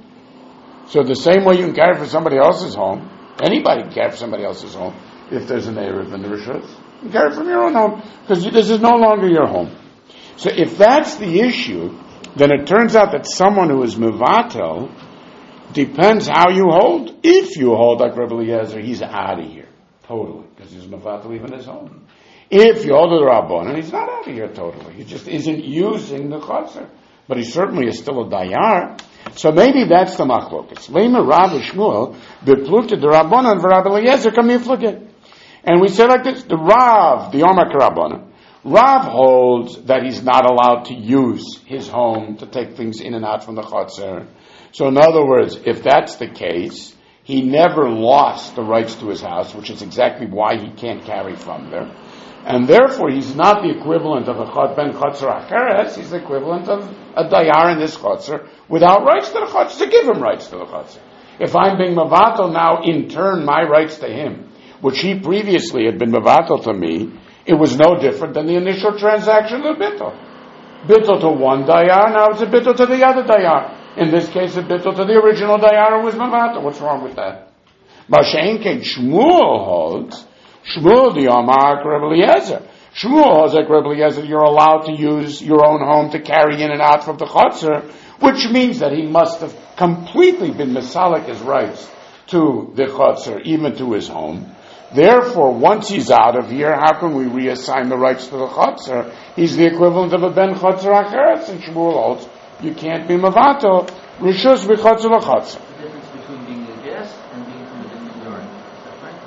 So the same way you can carry for somebody else's home, anybody can carry for somebody else's home if there's an Erev in the Rishus. You can carry from your own home because this is no longer your home. So if that's the issue, then it turns out that someone who is mevatel depends how you hold. If you hold like Rebbe Eliezer, he's out of here totally because he's mevatel even his home. If you hold the Rabbanan, he's not out of here totally. He just isn't using the chutzner, but he certainly is still a dayar. So maybe that's the machlokas. Leimer Rav Shmuel bepluked the Rabbanan v'Rabbi Eliezer kamiflagit. And we say like this: the Rav, the Omak Rabbanan, Rav holds that he's not allowed to use his home to take things in and out from the chutzner. So in other words, if that's the case, he never lost the rights to his house, which is exactly why he can't carry from there. And therefore, he's not the equivalent of a chot ben chotzer acheres. He's the equivalent of a dayar in this chotzer without rights to the chotzer, to give him rights to the chotzer. If I'm being mavatal now, in turn, my rights to him, which he previously had been mavatal to me, it was no different than the initial transaction of bittul. Bittul to one dayar, now it's a bittul to the other dayar. In this case, a bittul to the original dayar who was mavatal. What's wrong with that? Mashen Ken Shmuel holds, Shmuel the Amar Rebbe Eliezer. Shmuel holds like Rebbe Eliezer, you're allowed to use your own home to carry in and out from the chutzner, which means that he must have completely been mesalik his rights to the chutzner, even to his home. Therefore, once he's out of here, how can we reassign the rights to the chutzner? He's the equivalent of a ben chutzner acheretz, and Shmuel holds you can't be mavato rishus b'chutzner l'chutzner. The difference between being a guest and being from a different yard. Is that right?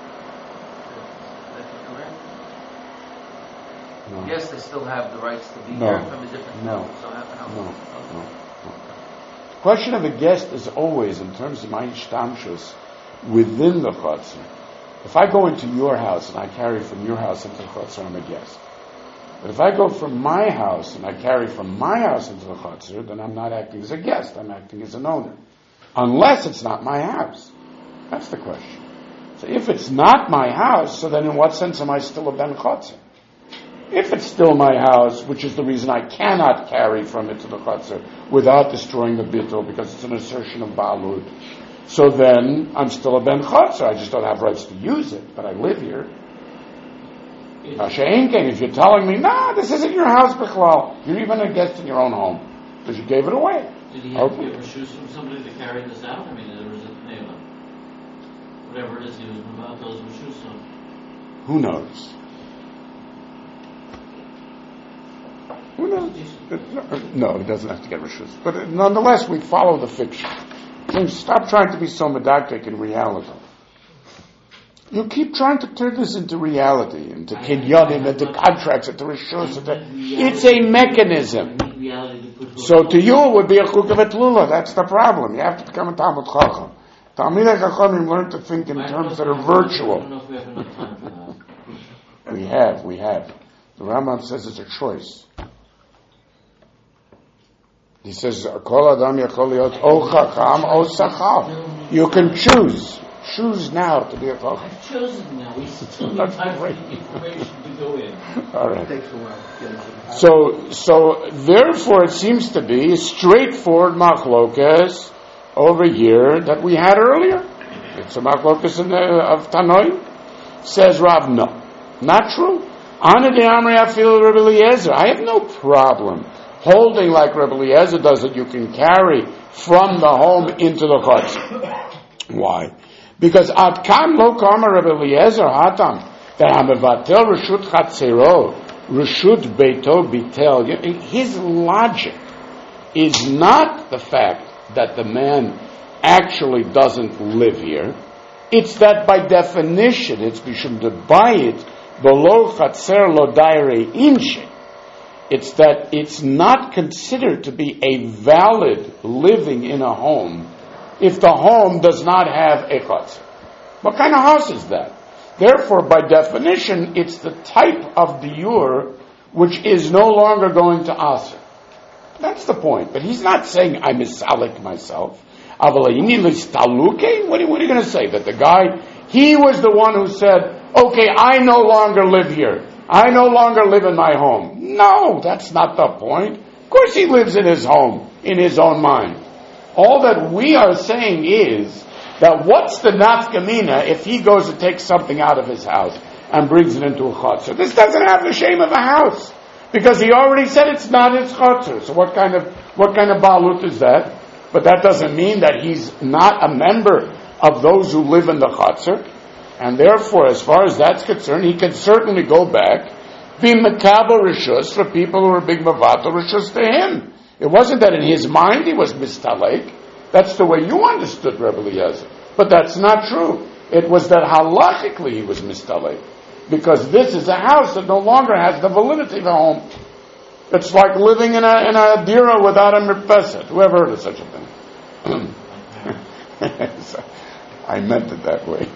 That's correct? No. Yes, they still have the rights to be No. here from a different No. So how, how, No, no, no. The question of a guest is always, in terms of my ishtamshus, within the chutzner. If I go into your house and I carry from your house into the chutzner, I'm a guest. But if I go from my house and I carry from my house into the chutzner, then I'm not acting as a guest, I'm acting as an owner. Unless it's not my house. That's the question. So if it's not my house, so then in what sense am I still a ben chutzner? If it's still my house, which is the reason I cannot carry from it to the chutzner without destroying the bittul, because it's an assertion of balut, so then I'm still a ben chutzner. I just don't have rights to use it, but I live here. If you're telling me, nah, this isn't your house, Bichlal, you're even a guest in your own home, because you gave it away. Did he have Okay. to get reshus from somebody to carry this out? I mean, there was a neighbor. Whatever it is, he was about those reshus on. Who knows? Who knows? No, it doesn't have to get reshus. But nonetheless, we follow the fiction. Stop trying to be so medactic in reality. You keep trying to turn this into reality, into kinyanim, into contracts, into rishus. Into, it's a mechanism. So to you it would be a chukavet lula. That's the problem. You have to become a Talmud Chacham. Talmidei Chachamim learn to think in terms that are virtual. I don't know if we have enough time for that. We have, we have. The Rambam says it's a choice. He says, "Kol adam yachol liot o chacham o sachal." You can choose. Choose now to be a chacham. I've chosen now. We still need time for the information to go in. All right. It takes a while to get into the So, so therefore, it seems to be a straightforward machlokas over here that we had earlier. It's a machlokas in the, of Tanoi. Says Rav, no, not true. Ana de Amri Afil Rebbe Eliezer. I have no problem holding like Rebbe Eliezer does that you can carry from the home into the chutz. Why? Because ad kam lo kama Rebbe Eliezer hatam that hamevatel reshut chatzero reshut beito bitel. His logic is not the fact that the man actually doesn't live here. It's that by definition, it's bishum to buy it below chatzer lo daire inshe. It's that it's not considered to be a valid living in a home if the home does not have a chatzer. What kind of house is that? Therefore, by definition, it's the type of diur which is no longer going to aser. That's the point. But he's not saying I misalik myself. What are you, what are you going to say? That the guy, he was the one who said, okay, I no longer live here. I no longer live in my home. No, that's not the point. Of course he lives in his home, in his own mind. All that we are saying is that what's the nafkamina if he goes to take something out of his house and brings it into a chutzner? This doesn't have the shame of a house, because he already said it's not his chutzner. So what kind of what kind of balut is that? But that doesn't mean that he's not a member of those who live in the chutzner, and therefore, as far as that's concerned, he can certainly go back, be mekabel rishus for people who are big mavato rishus to him. It wasn't that in his mind he was mistalek. That's the way you understood Rebbe Eliezer. But that's not true. It was that halachically he was mistalek. Because this is a house that no longer has the validity of a home. It's like living in a in a dira without a mirpeset. Whoever heard of such a thing? I meant it that way.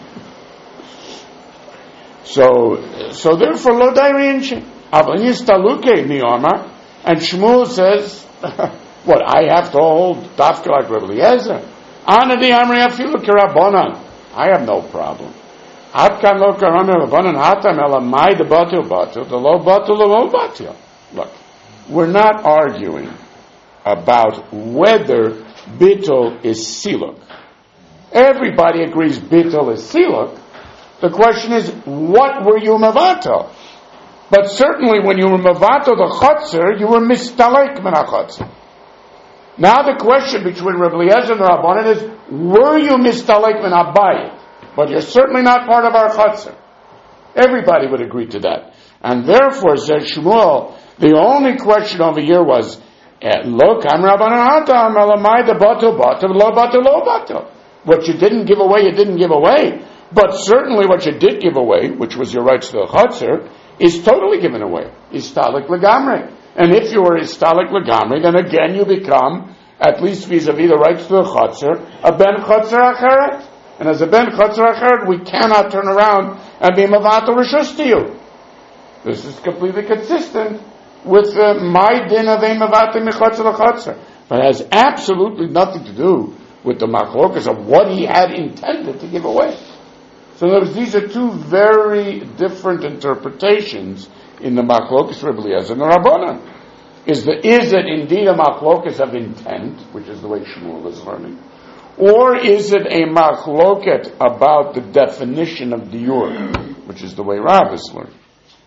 so, so therefore, lo dairinche. Avanis taluke miyama. And Shmuel says, what, I have to hold dafka like Rebbe Eliezer? Anadi amri afilu kirabonan. I have no problem. Atkan lo karana rabonan hatam elamai de batil batil, the lo batil, the lo batil. Look, we're not arguing about whether bittul is siluk. Everybody agrees bittul is siluk. The question is, what were you mevatel? But certainly when you were mevatel the chutzner, you were mistalek min ha-chutzner. Now the question between Rebbe Eliezer and the Rabbanan is, were you mistalek min ha-bayit? But you're certainly not part of our chutzner. Everybody would agree to that. And therefore, says Shmuel, the only question over here was, Lo kam Rabbanan hatam elamai de batel batel lo batel lo batel. What you didn't give away, you didn't give away. But certainly what you did give away, which was your rights to the chutzner, is totally given away. Istalik legamre. And if you are istalik legamre, then again you become, at least vis-a-vis the rights to the chutzner, a ben chutzner acheret. And as a ben chutzner acheret, we cannot turn around and be mavato rishus to you. This is completely consistent with uh, my din of a mavato michutzner lechutzner. But it has absolutely nothing to do with the machlokas of what he had intended to give away. So in other words, these are two very different interpretations in the machlokas Rebbe Eliezer and the Rabbanan. Is, the, is it indeed a machlokas of intent, which is the way Shmuel is learning, or is it a machloket about the definition of diur, which is the way Rav is learning?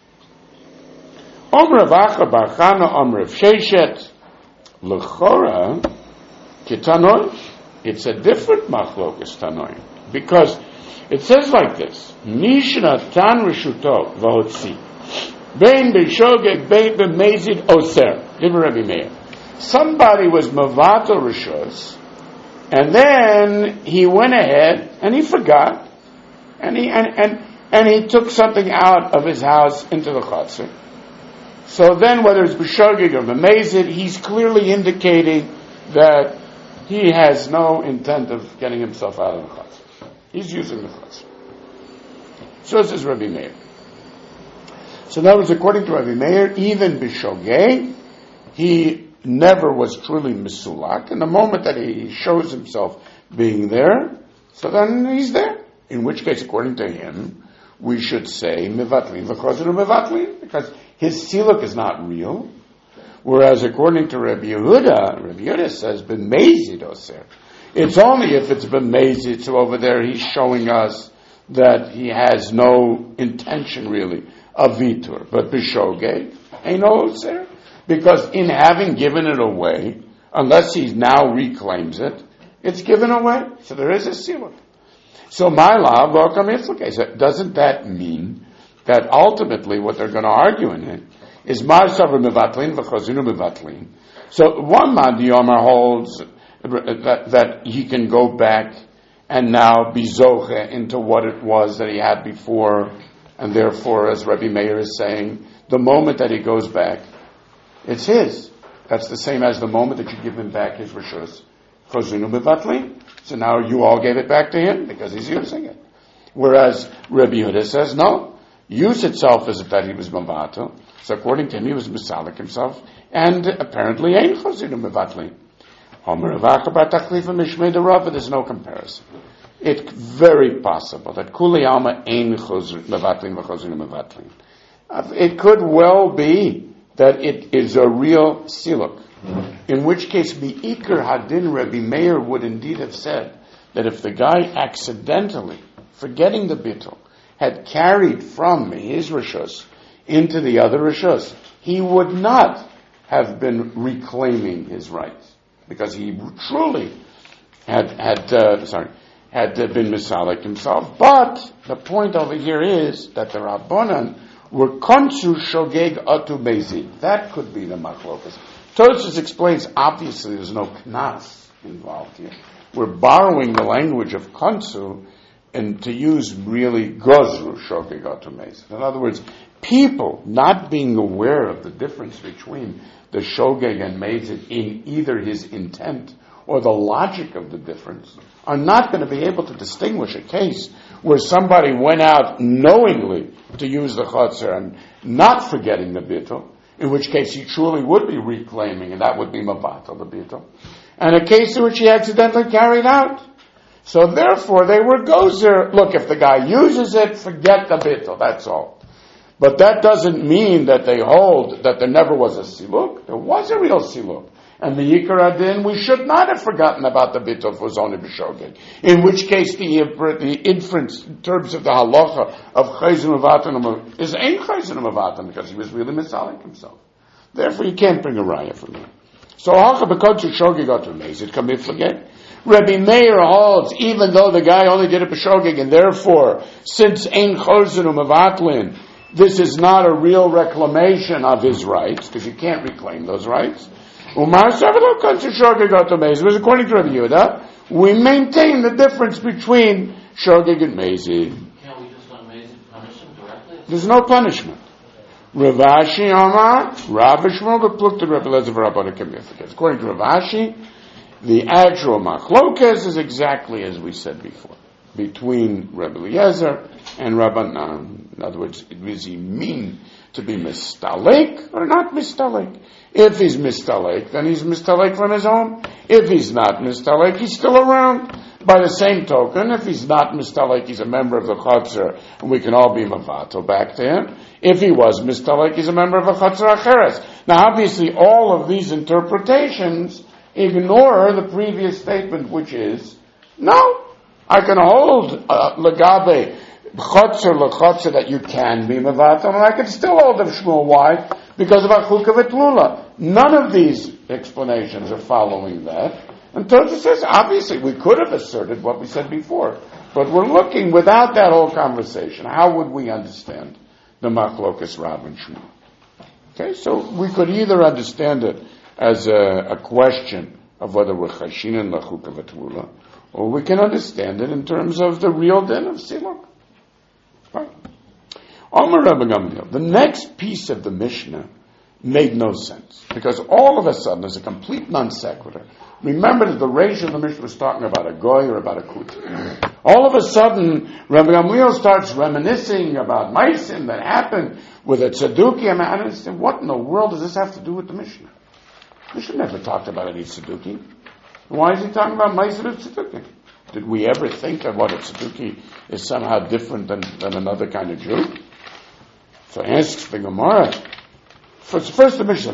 Omer Avacha Bar Chana Omer Sheshet L'chora Kitanoy. It's a different machlokas Tanoy, because it says like this: Mishna tan rishuto v'hotzi bein b'shogeg bein b'mezid oser. Rabbi Meir. Somebody was mavato rishos, and then he went ahead and he forgot, and he and and, and he took something out of his house into the chutzner. So then, whether it's b'shogeg or b'mezid, he's clearly indicating that he has no intent of getting himself out of the chutzner. He's using the chutzner. So this is Rabbi Meir. So that was according to Rabbi Meir, even b'shogeg, he never was truly misulak. And the moment that he shows himself being there, so then he's there. In which case, according to him, we should say mevatlin v'chozenu mevatlin, because his siluk is not real. Whereas according to Rabbi Yehuda, Rabbi Yehuda says b'mezid oser. It's only if it's b'mezid, so over there he's showing us that he has no intention really of vitur. But b'shogeg, ain't no oser. Because in having given it away, unless he now reclaims it, it's given away. So there is a siluk. So my law, doesn't that mean that ultimately what they're going to argue in it is marsav mevatlin v'chazinu mevatlin? So one man, the Yomar holds that, that he can go back and now be zoche into what it was that he had before, and therefore, as Rabbi Meir is saying, the moment that he goes back, it's his. That's the same as the moment that you give him back his rishus. Chozinu bevatlin. So now you all gave it back to him because he's using it. Whereas Rabbi Yehuda says, no, use itself is that he was mavato. So according to him, he was misalik himself, and apparently ain't chozinu bevatlin. There's no comparison. It's very possible that kuli alma ein mevatlin v'chozinu mevatlin. It could well be that it is a real siluk. In which case, Mi'ikar Hadin Rabbi Meir would indeed have said that if the guy accidentally, forgetting the bittul, had carried from his rishus into the other rishus, he would not have been reclaiming his rights because he truly had had uh, sorry had uh, been misalik himself. But the point over here is that the Rabbanan were konsu shogeg atu bezid. That could be the machlokas. Tosfos explains, obviously there's no knas involved here. We're borrowing the language of konsu and to use really gozru shogeg atu bezid. In other words, people not being aware of the difference between the shogeg and mezid in either his intent or the logic of the difference are not going to be able to distinguish a case where somebody went out knowingly to use the chotzer and not forgetting the bittul, in which case he truly would be reclaiming, and that would be mabatal, the bittul, and a case in which he accidentally carried out. So therefore they were gozer. Look, if the guy uses it, forget the bittul, that's all. But that doesn't mean that they hold that there never was a siluk. There was a real siluk. And the Yikar Adin, we should not have forgotten about the bittul for Zoni B'Shogeg. In which case the, the inference in terms of the halacha of Chayzin Mavatim is ain't Chayzin Mavatim because he was really misalik himself. Therefore you can't bring a raya from him. So halacha b'kodzu Shogeg atu mezid can be forget. Rabbi Meir holds, even though the guy only did it b'shogeg, and therefore, since ain't Chayzin Mavatlin, this is not a real reclamation of his rights, because you can't reclaim those rights. Umar Savelo Kansu Shogeg atu mezid. Was according to Rabbi Yehuda, we maintain the difference between Shogeg and mezid. Can't we just on mezid punish him directly? There's no punishment. Rav Ashi Amar, Rabbi Shmuel beplukta Rabbi Lezer v'Rabbanu Kemifikas. According to Rav Ashi, the actual machlokes is exactly as we said before, between Rabbi Eliezer and Rabbanan. In other words, does he mean to be mistalek or not mistalek? If he's mistalek, then he's mistalek from his home. If he's not mistalek, he's still around. By the same token, if he's not mistalek, he's a member of the chotzer, and we can all be mavato back to him. If he was mistalek, he's a member of a chotzer acheres. Now, obviously, all of these interpretations ignore the previous statement, which is, no, I can hold uh, legabe chotzer lechotzer that you can be mavato, and I can still hold of Shmuel. Why? Because of achukah v'tlula. None of these explanations are following that. And Tosfos says, obviously, we could have asserted what we said before, but we're looking without that whole conversation. How would we understand the machlokas Rav and Shmuel? Okay, so we could either understand it as a, a question of whether we're chashin and lachukah v'tlula, or we can understand it in terms of the real din of siluk. Right. Omer Rabbi Gamliel, the next piece of the Mishnah made no sense, because all of a sudden there's a complete non sequitur. Remember that the Reish of the Mishnah was talking about a goy or about a kuti. All of a sudden, Rabbi Gamliel starts reminiscing about Maisim that happened with a tzeduki. And I said, what in the world does this have to do with the Mishnah? Mishnah never talked about any tzeduki. Why is he talking about Maisim of tzeduki? Did we ever think that what a tzeduki is somehow different than, than another kind of Jew? So asks the Gemara. First, first the Mishnah,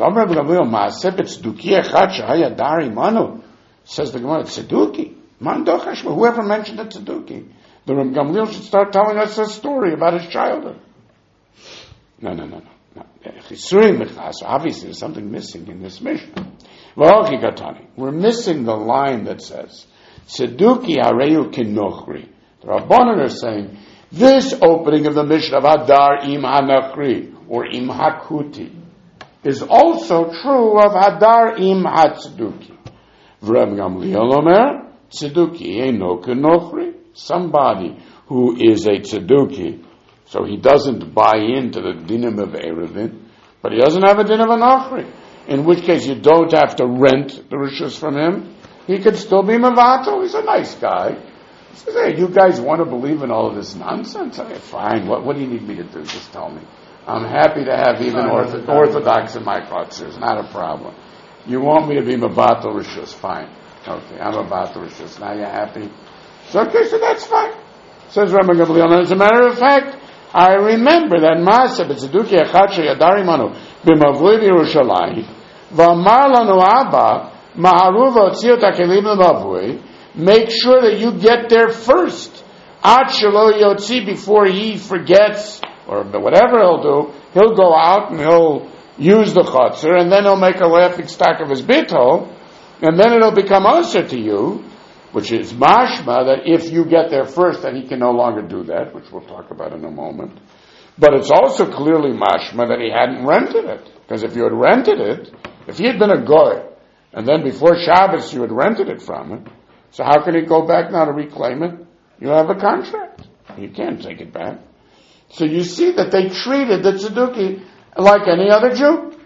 says the Gemara, Tzeduki. Whoever mentioned a Tzeduki, the Rabbi Gamliel should start telling us a story about his childhood. No, no, no, no. no. Obviously, there's something missing in this Mishnah. We're missing the line that says, Tzeduki hareyu kinochri. The Rabbanan are saying, this opening of the Mishnah of Hadar im hanachri, or im hakuti, is also true of Hadar im hatzduki. V'Rab Gamliel omer, tzeduki eino kenochri. Somebody who is a tzeduki, so he doesn't buy into the dinim of erevin, but he doesn't have a din of an ochri. In which case you don't have to rent the rishus from him. He could still be mevatel. He's a nice guy. He says, hey, you guys want to believe in all of this nonsense? Okay, fine. What, what do you need me to do? Just tell me. I'm happy to have even ortho- orthodox in my chutzner. Not a problem. You want me to be mevatel rishus? Fine. Okay, I'm mevatel rishus. Now you're happy? So, okay, so that's fine. Says Rabbi Gamliel. As a matter of fact, I remember that Maaseh b'tzeduki echad sheyadari manu b'mavui b'Yerushalayim v'amar lanu Abba ma'aru v'otziot hakelim l'mavui. Make sure that you get there first. Ad shelo yotzi, before he forgets, or whatever he'll do, he'll go out and he'll use the chutzner, and then he'll make a laughing stock of his bittul, and then it'll become usher to you, which is mashma, that if you get there first, then he can no longer do that, which we'll talk about in a moment. But it's also clearly mashma that he hadn't rented it. Because if you had rented it, if he had been a goy, and then before Shabbos you had rented it from him, so how can he go back now to reclaim it? You have a contract. You can't take it back. So you see that they treated the tzeduki like any other Jew.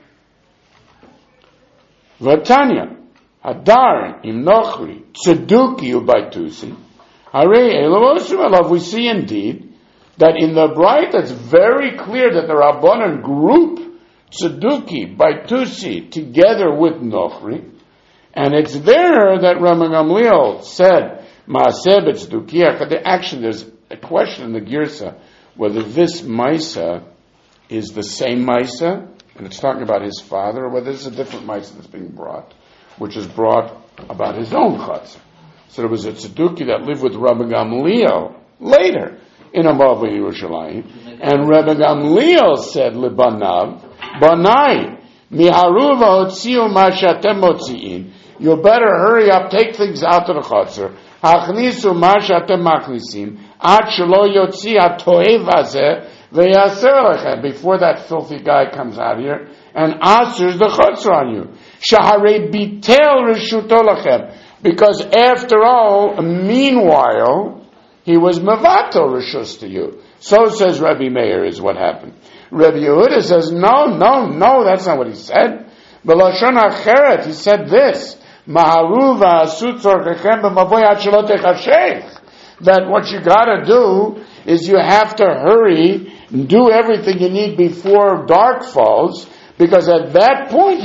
Vatanya. Hadar im nochri tzeduki ubaitusi. Harei elovosu alav. We see indeed that in the bright, it's very clear that the Rabbanan group tzeduki baitusi together with nochri, and it's there that Rabbi Gamliel said maaseh b'tzeduki. Actually, there's a question in the Girsa whether this Maisa is the same Maisa, and it's talking about his father, or whether it's a different Maisa that's being brought, which is brought about his own chutzner. So there was a tzeduki that lived with Rabbi Gamliel later in Amavli Yerushalayim, and Rabbi Gamliel said, Libanav, Banai, miharuva hotziu ma shatem motziin. You better hurry up, take things out of the chutzner. Hachnisu ma shatem machnisim, ad shelo yotzi hatoev hazeh ve'yaser lechem. Before that filthy guy comes out here and answers the chutzner on you. Shaharei bitel rishuto lachem. Because after all, meanwhile, he was mevatel rishus to you. So says Rabbi Meir is what happened. Rabbi Yehuda says, no, no, no, that's not what he said. B'lashon acheret, he said this, Maharuva asutzor kechem b'mavoy ad shelo techashech. That what you gotta do is you have to hurry and do everything you need before dark falls, because at that point,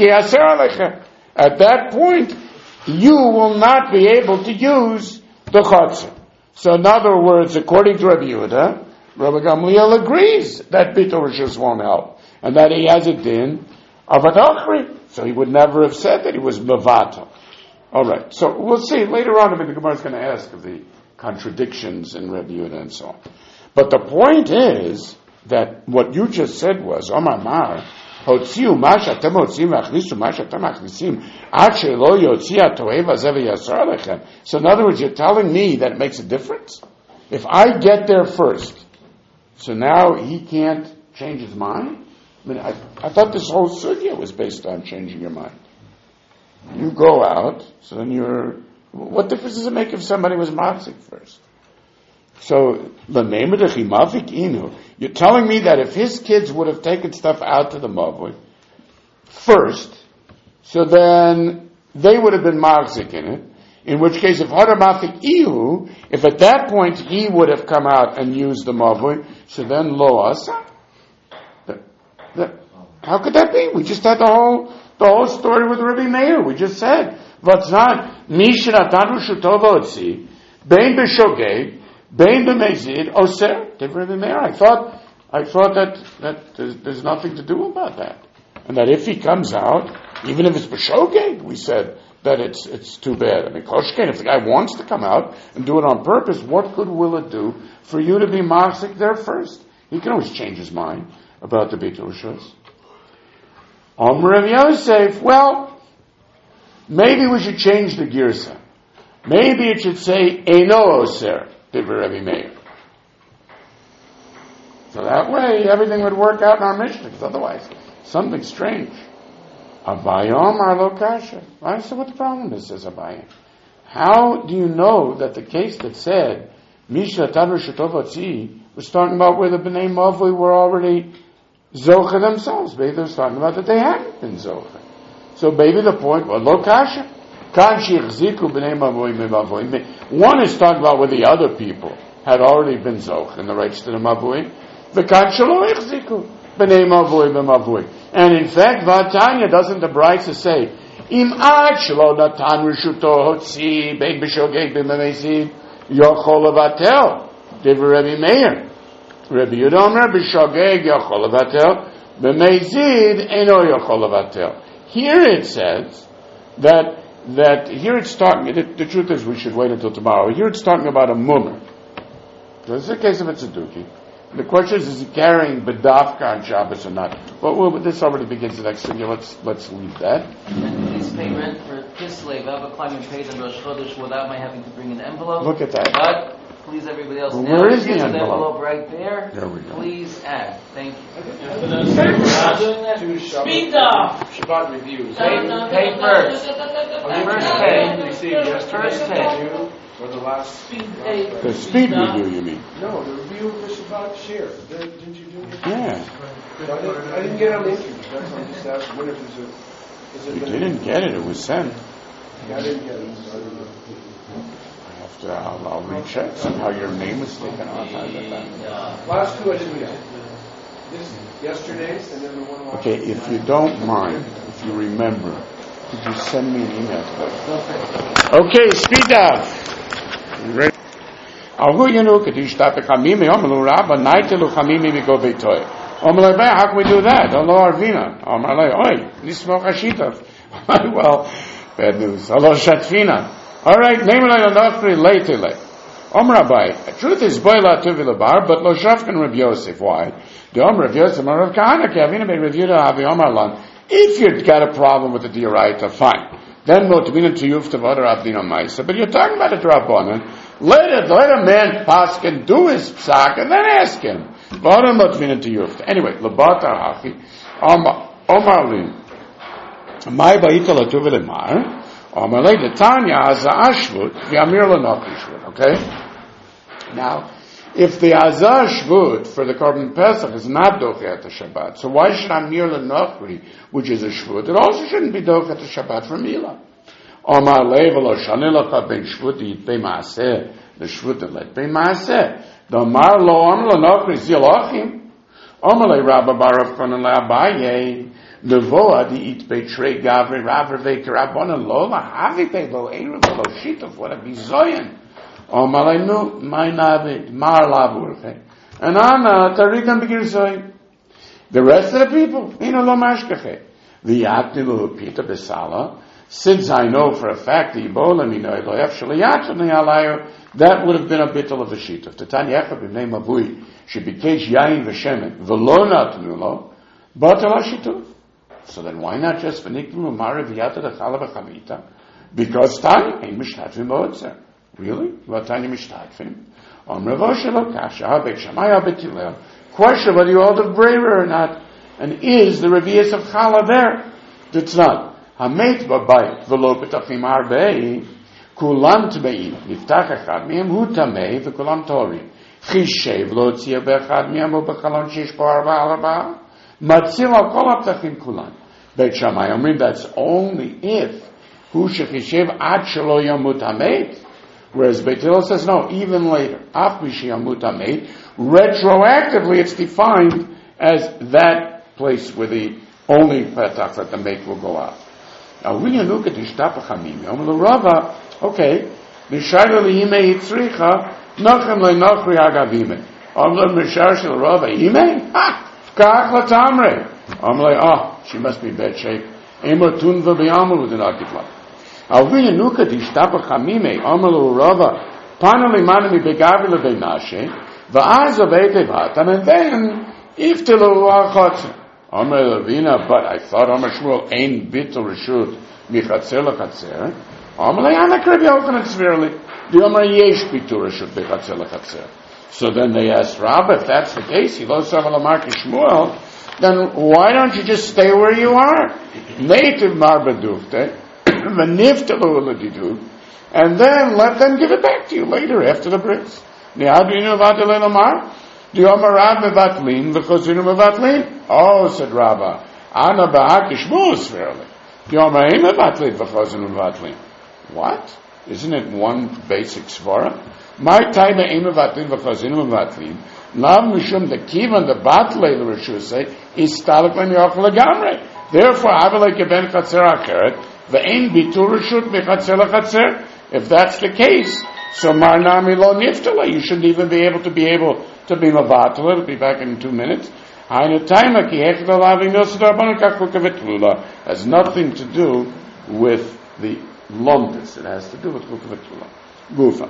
at that point, you will not be able to use the chutzner. So in other words, according to Rabbi Yehuda, Rabbi Gamliel agrees that bitul rishus won't help, and that he has a din of an ochri. So he would never have said that he was mevatel. All right, so we'll see later on. I mean, the Gemara is going to ask of the contradictions in Rabbi Yehuda and so on. But the point is that what you just said was, Omar Mar, Hotziu ma shetem hotzim v'achnisu ma shetem achnisim ad shelo yotzi hatoev hazeh v'yasar lechem. So in other words, you're telling me that it makes a difference? If I get there first, so now he can't change his mind? I mean, I, I thought this whole sugya was based on changing your mind. You go out, so then you're... What difference does it make if somebody was mafzik first? So, you're telling me that if his kids would have taken stuff out to the mavui first, so then they would have been mafzik in it, in which case if hadar mafzik ihu, if at that point he would have come out and used the mavui, so then lo asa? How could that be? We just had the whole the whole story with Rabbi Meir. We just said, Vatznan, Mishra Tanu Shutova Otzi, Bein B'Shogeg, Bein B'Mezid, Oser, Rabbi Meir. I thought, I thought that, that there's, there's nothing to do about that. And that if he comes out, even if it's B'Shogeg, we said that it's, it's too bad. I mean, Koshken, if the guy wants to come out and do it on purpose, what good will it do for you to be Machzik there first? He can always change his mind about the Bitul Rishus. Om Rav Yosef, well, maybe we should change the girsa. Maybe it should say Eino Oser, Divrei Rabbi Meir. So that way everything would work out in our Mishnah, because otherwise something strange. Abayom Arlo Kasha. I said, what the problem is, says Abayom. how do you know that the case that said Misha Tanur Shetov was talking about where the Bnei Mavui were already Zocha themselves? Maybe they was talking about that they hadn't been Zocha. So maybe the point was Lo Kasha. Kan Shichziku Bnei Mavui Mavui. One is talking about where the other people had already been Zocha in the rights to the Mavui. The Kan Shelo Ichziku Bnei Mavui Mavui. And in fact, Vatanya doesn't the Brisa say Im Ad Shelo Natan Rishuto Hotzi Bein B'Shogeg B'Memezid Yochol Levatel. Divrei Rabbi Meir. Rabbi Yudom Rabbi Shogeg Yochol Levatel. B'Mezid Eno Yochol Levatel. Here it says that that here it's talking. The, the truth is, we should wait until tomorrow. Here it's talking about a mummer. So this is a case of a tzeduki. The question is, is he carrying bedavka on Shabbos or not? Well, well, this already begins the next thing. Let's let's leave that. And please pay rent for Kislev. I have a client who pays on Rosh Chodesh without my having to bring an envelope. Look at that. But please, everybody else, Well, now, where is the here's an envelope? envelope right there. There we go. Please add. Thank you. We're not doing that. Two Shabbat, Speed up. Shabbat reviews. Pay, pay first. First pay. Received yesterday. First pay. Review For the last. Speed pay. The speed review, you mean? No, the review of the Shabbat share. Didn't didn't you do it? Yeah. I didn't, I didn't get on the interview. That's why I'm just asking. What if it's a? Is it You gonna- didn't get it. It was sent. I didn't get it. So I don't know. I have to. I'll, I'll recheck. Somehow your name was taken off. I bet that. Last two I didn't get. This yesterday's and then the one last. Okay, if you don't mind, if you remember, could you send me an email today? Okay, speed up. Ready? Alhu yenu kedish tapek hamimi omelu rabba naitelu hamimi migo beitoy. Omelei beh, how can we do that? Alo arvina. Omelei, oi, nismoch hashitav. Well, bad news. Alo shatfina. All right, name it on Nachri leitele. Om Rabbi, the truth is boila tuvi lebar, but lo shafkan Rabbi Yosef. Why? The Om Rabbi Yosef, Rav Kahana, Kavina ben Rav Yehuda Avi Omar Lan. If you've got a problem with the Dioraita, fine. Then lo tevina to yuf to other Abdina Maisa. But you're talking about a Drabonan. Let it, let a man pass and do his psak and then ask him. V'odam lo tevina to yuf. Anyway, lebata hachi Omar Lin. Mai ba'ita lo tuvi lemar. Amalei the Tanya as Ashvut, the Amir Lanokishvut. Okay? Now, if the Azah Shvut for the Korban Pesach is not Dochet the Shabbat, so why should Amir Lanokri, which is a Shvut, it also shouldn't be Dochet the Shabbat for Mila? Amalei v'lo shanilaka ben Shvut yitpei Maaseh, the Shvut that let pei Maaseh. The Amar lo Amir Lanokri zilachim. Amalei Rabba Baruch Konan Abaye. Nevoa di it betray gavre raver veker abona lola havi pe lo eru lo shitov what a bizoyan o malenu my nave mar lavur and ana tarikan bigirsoy the rest of the people in lo mashkache the atnilu pita besala since I know for a fact the ebola mino lo actually actually alayo that would have been a bittul of a shitov the tanyach of name avui should be kesh yain v'shemen v'lo natnulo but ala shitov. So then why not just v'niknu umar v'yata d'chala v'chavita? Because Tanya ain't mishtatvim b'otzer. Really? What Tanya mishtatvim? Om Ravo shelo kasha ha'beit Shammai ha'beit Hillel. Question whether you hold of braver or not. And is the revius of chala there? It's not. Hamet b'bayit v'lo b'tachim harbei kulam tmei niftach echad mihem hu tamei v'kulam tori chishev lo tzia b'echad mihem hu b'chalon shish bo arba arba. Matzil al kol aptachim kulan. Beit Shammai Omrim, that's only if hu shechishev ad shelo yamut hamet. Whereas Beit Hillel says no, even later. Af mishi yamut hamet. Retroactively, it's defined as that place where the only petach that the mate will go out. Now, when you look at the shtapachamim, Yom Rava, okay, the shayla lihime yitzricha nochem le'nochri agavime. Om lo mishar shel Rava ime? Ha! Kach latamre. I'm like, oh, she must be in bad shape. Emo tunva be'amalu d'nagitla. Alvina nuka dishtapa chamime amalu rava panali manami begavila be'nashe va'az avete vatam and then iftilu achotze. Amar Lavina, but I thought Amar Shmuel ein bitul reshut michatzer lachatzer. Amar le'ana krebi ochanan tzvirli. The Amar yesh bitul reshut michatzer lachatzer. So then they asked Rabba, if that's the case, he loves Amar Shmuel, then why don't you just stay where you are? Native marbadufte, v'niftalu l'didu, and then let them give it back to you later after the bris. Oh, said Rabbah, Ana ba'akishmus fairly. What? Isn't it one basic svara? My time aim mevatlin v'chazinu mevatlin. Lav mishum the kivan the batlei the Rishus say is stalik len yochel legamrei. Therefore, avalei keben chatzer acheret ve'ein bitur rishut mechatzer lachatzer. If that's the case, so marnami lo niftala. You shouldn't even be able to be able to be mevatel. It'll be back in two minutes. Has nothing to do with the lumbus. It has to do with Chukavitula. Gufa.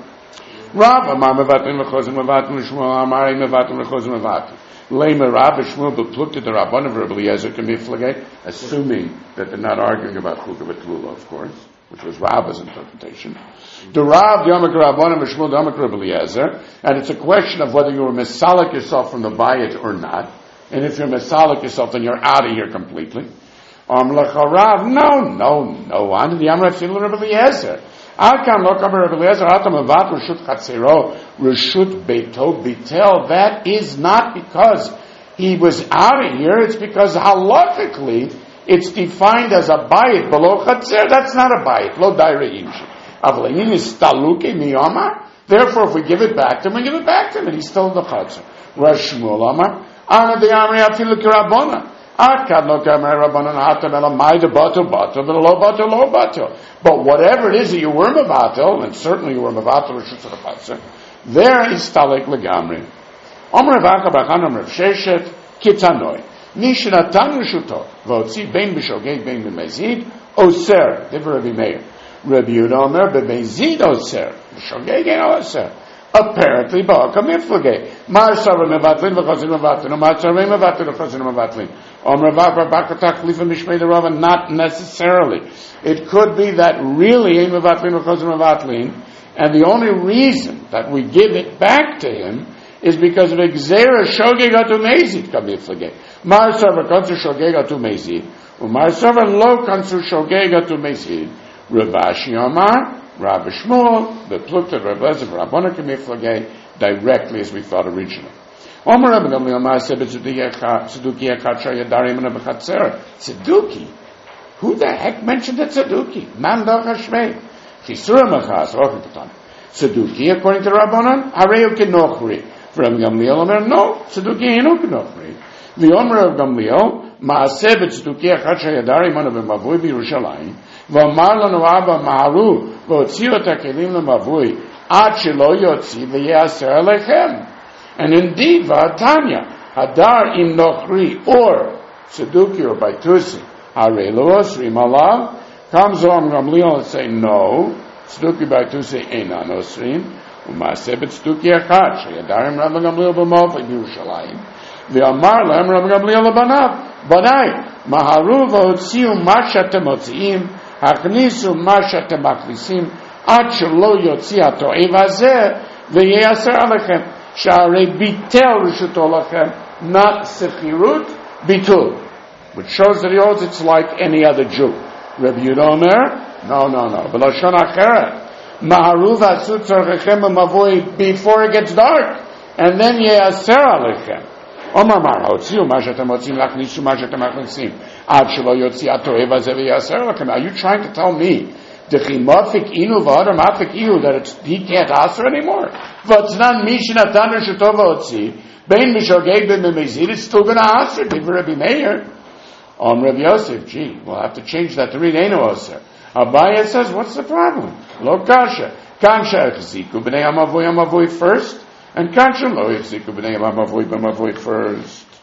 Rav Amar Mevatim Rechozim Mevatim Shmuel Amar Mevatim Rechozim Mevatim. Lema Rav Shmuel bepluked the Rabban of Rabbi Eliezer can be flagate, assuming that they're not arguing about Chukavitula, of course, which was Rabba's interpretation. The Rav Yamak Rabban of Shmuel Yamak Rabbi Eliezer, and it's a question of whether you were misalik yourself from the bayit or not. And if you're misalik yourself, then you're out of here completely. Um, Rav, no, no, no. Under the Amr Fil Rabbi Eliezer. Akan lo kaber Rabbi Eliezer atam avat reshut chatzero reshut beito bitel. That is not because he was out of here. It's because halachically it's defined as a bayit below chatzer. That's not a bayit. Lo daira imshi. Avlein is taluke miyama. Therefore, if we give it back to him, we give it back to him, and he's still in the chatzer. Rosh Shmuel Amar. Ana de Amri afilu kirabona. Akad lo kamei rabbanon hatam ela maida batel batel v'lo batel lo batel. But whatever it is that you were mevatel, and certainly you were mevatel reshut l'chatzer, there is talek legamri. Omer Rav Achar Rav Sheshet kitanoi nishnatan reshuto v'otzi bein b'shogeg bein b'mezid oser. Divrei Rabbi Meir. Rabbi Yehuda Omer b'mezid oser b'shogeg ein oser. Apparently, ba'akam iflagay. Mar sarva mevatlin v'chazin mevatlin. Mar sarva mevatlin v'chazin mevatlin. Om ravav rabakatach lifa mishmei derava. Not necessarily. It could be that really ein mevatlin v'chazin mevatlin, and the only reason that we give it back to him is because of exera shogeg atu mezid kam iflagay. Mar sarva kansu shogeg atu mezid. Umar sarva lo kansu shogeg atu mezid. Ravashi Amar. Rabbi Shmuel, the Plukta, Rabbi Eliezer, Rabbana Kemiflagay, directly as we thought originally. Omer Rabbi Gamliel Amar said, Tzeduki Akatra Yadarim and Abachatzer. Tzeduki? Who the heck mentioned the Tzeduki? Man Dach Hashmei. Chisura Machas, Rochipatan. Tzeduki, according to Rabbanan, Hareu Kenochri. Rabbi Gamliel Amar, no, Tzeduki Hinu Kenochri. The Omer of Gamliel, Maaseh Tzeduki Akatra Yadarim and Abachatzer Yerushalayim. ואמר לנו אבא מהרו והוציאו את הכלים למבוי עד שלא יוציא ויעשר עליכם. And indeed, V'atanya, Hadar im Nochri, or Tzeduki or Baitusi, Hare lo osrim alav, comes along Gamliel and say, no, Tzeduki Baitusi einan osrim, u'maaseh b'tzeduki achad, sheyadar im Rabbi Gamliel b'mov Yerushalayim. V'amar lahem Rabbi Gamliel l'banav, banai, maharu v'hotziu ma she'atem motziim, הכניסו מה שאתם מכניסים עד שלא יוציא התועב הזה ויעשר עליכם שהרי ביטל רשותו לכם not סחירות ביטול, which shows that he holds it's like any other Jew. Rabbi Yehuda Omer, no, no, no, בלשון אחרת מהרו ועשו צורככם במבוי before it gets dark and then יעשר עליכם. אומר מה, הוציאו מה שאתם רוצים להכניסו מה שאתם מכניסים עד שלא יוציא התועב הזה ויעשר לכם. Are you trying to tell me דכימופק אינו ועודם אפק איהו that it's, he can't answer anymore? וצנן מי שנתן רשותו והוציא בין משוגג בין במזיד, it's still going to answer. דברי רבי מאיר. Um, Rabbi Yosef, gee, we'll have to change that to read Eino Oser. Abaya says, what's the problem? Lo kasha. Kansha echziku b'nei hamavui hamavui first, and kansha lo echziku b'nei hamavui b'mavui first.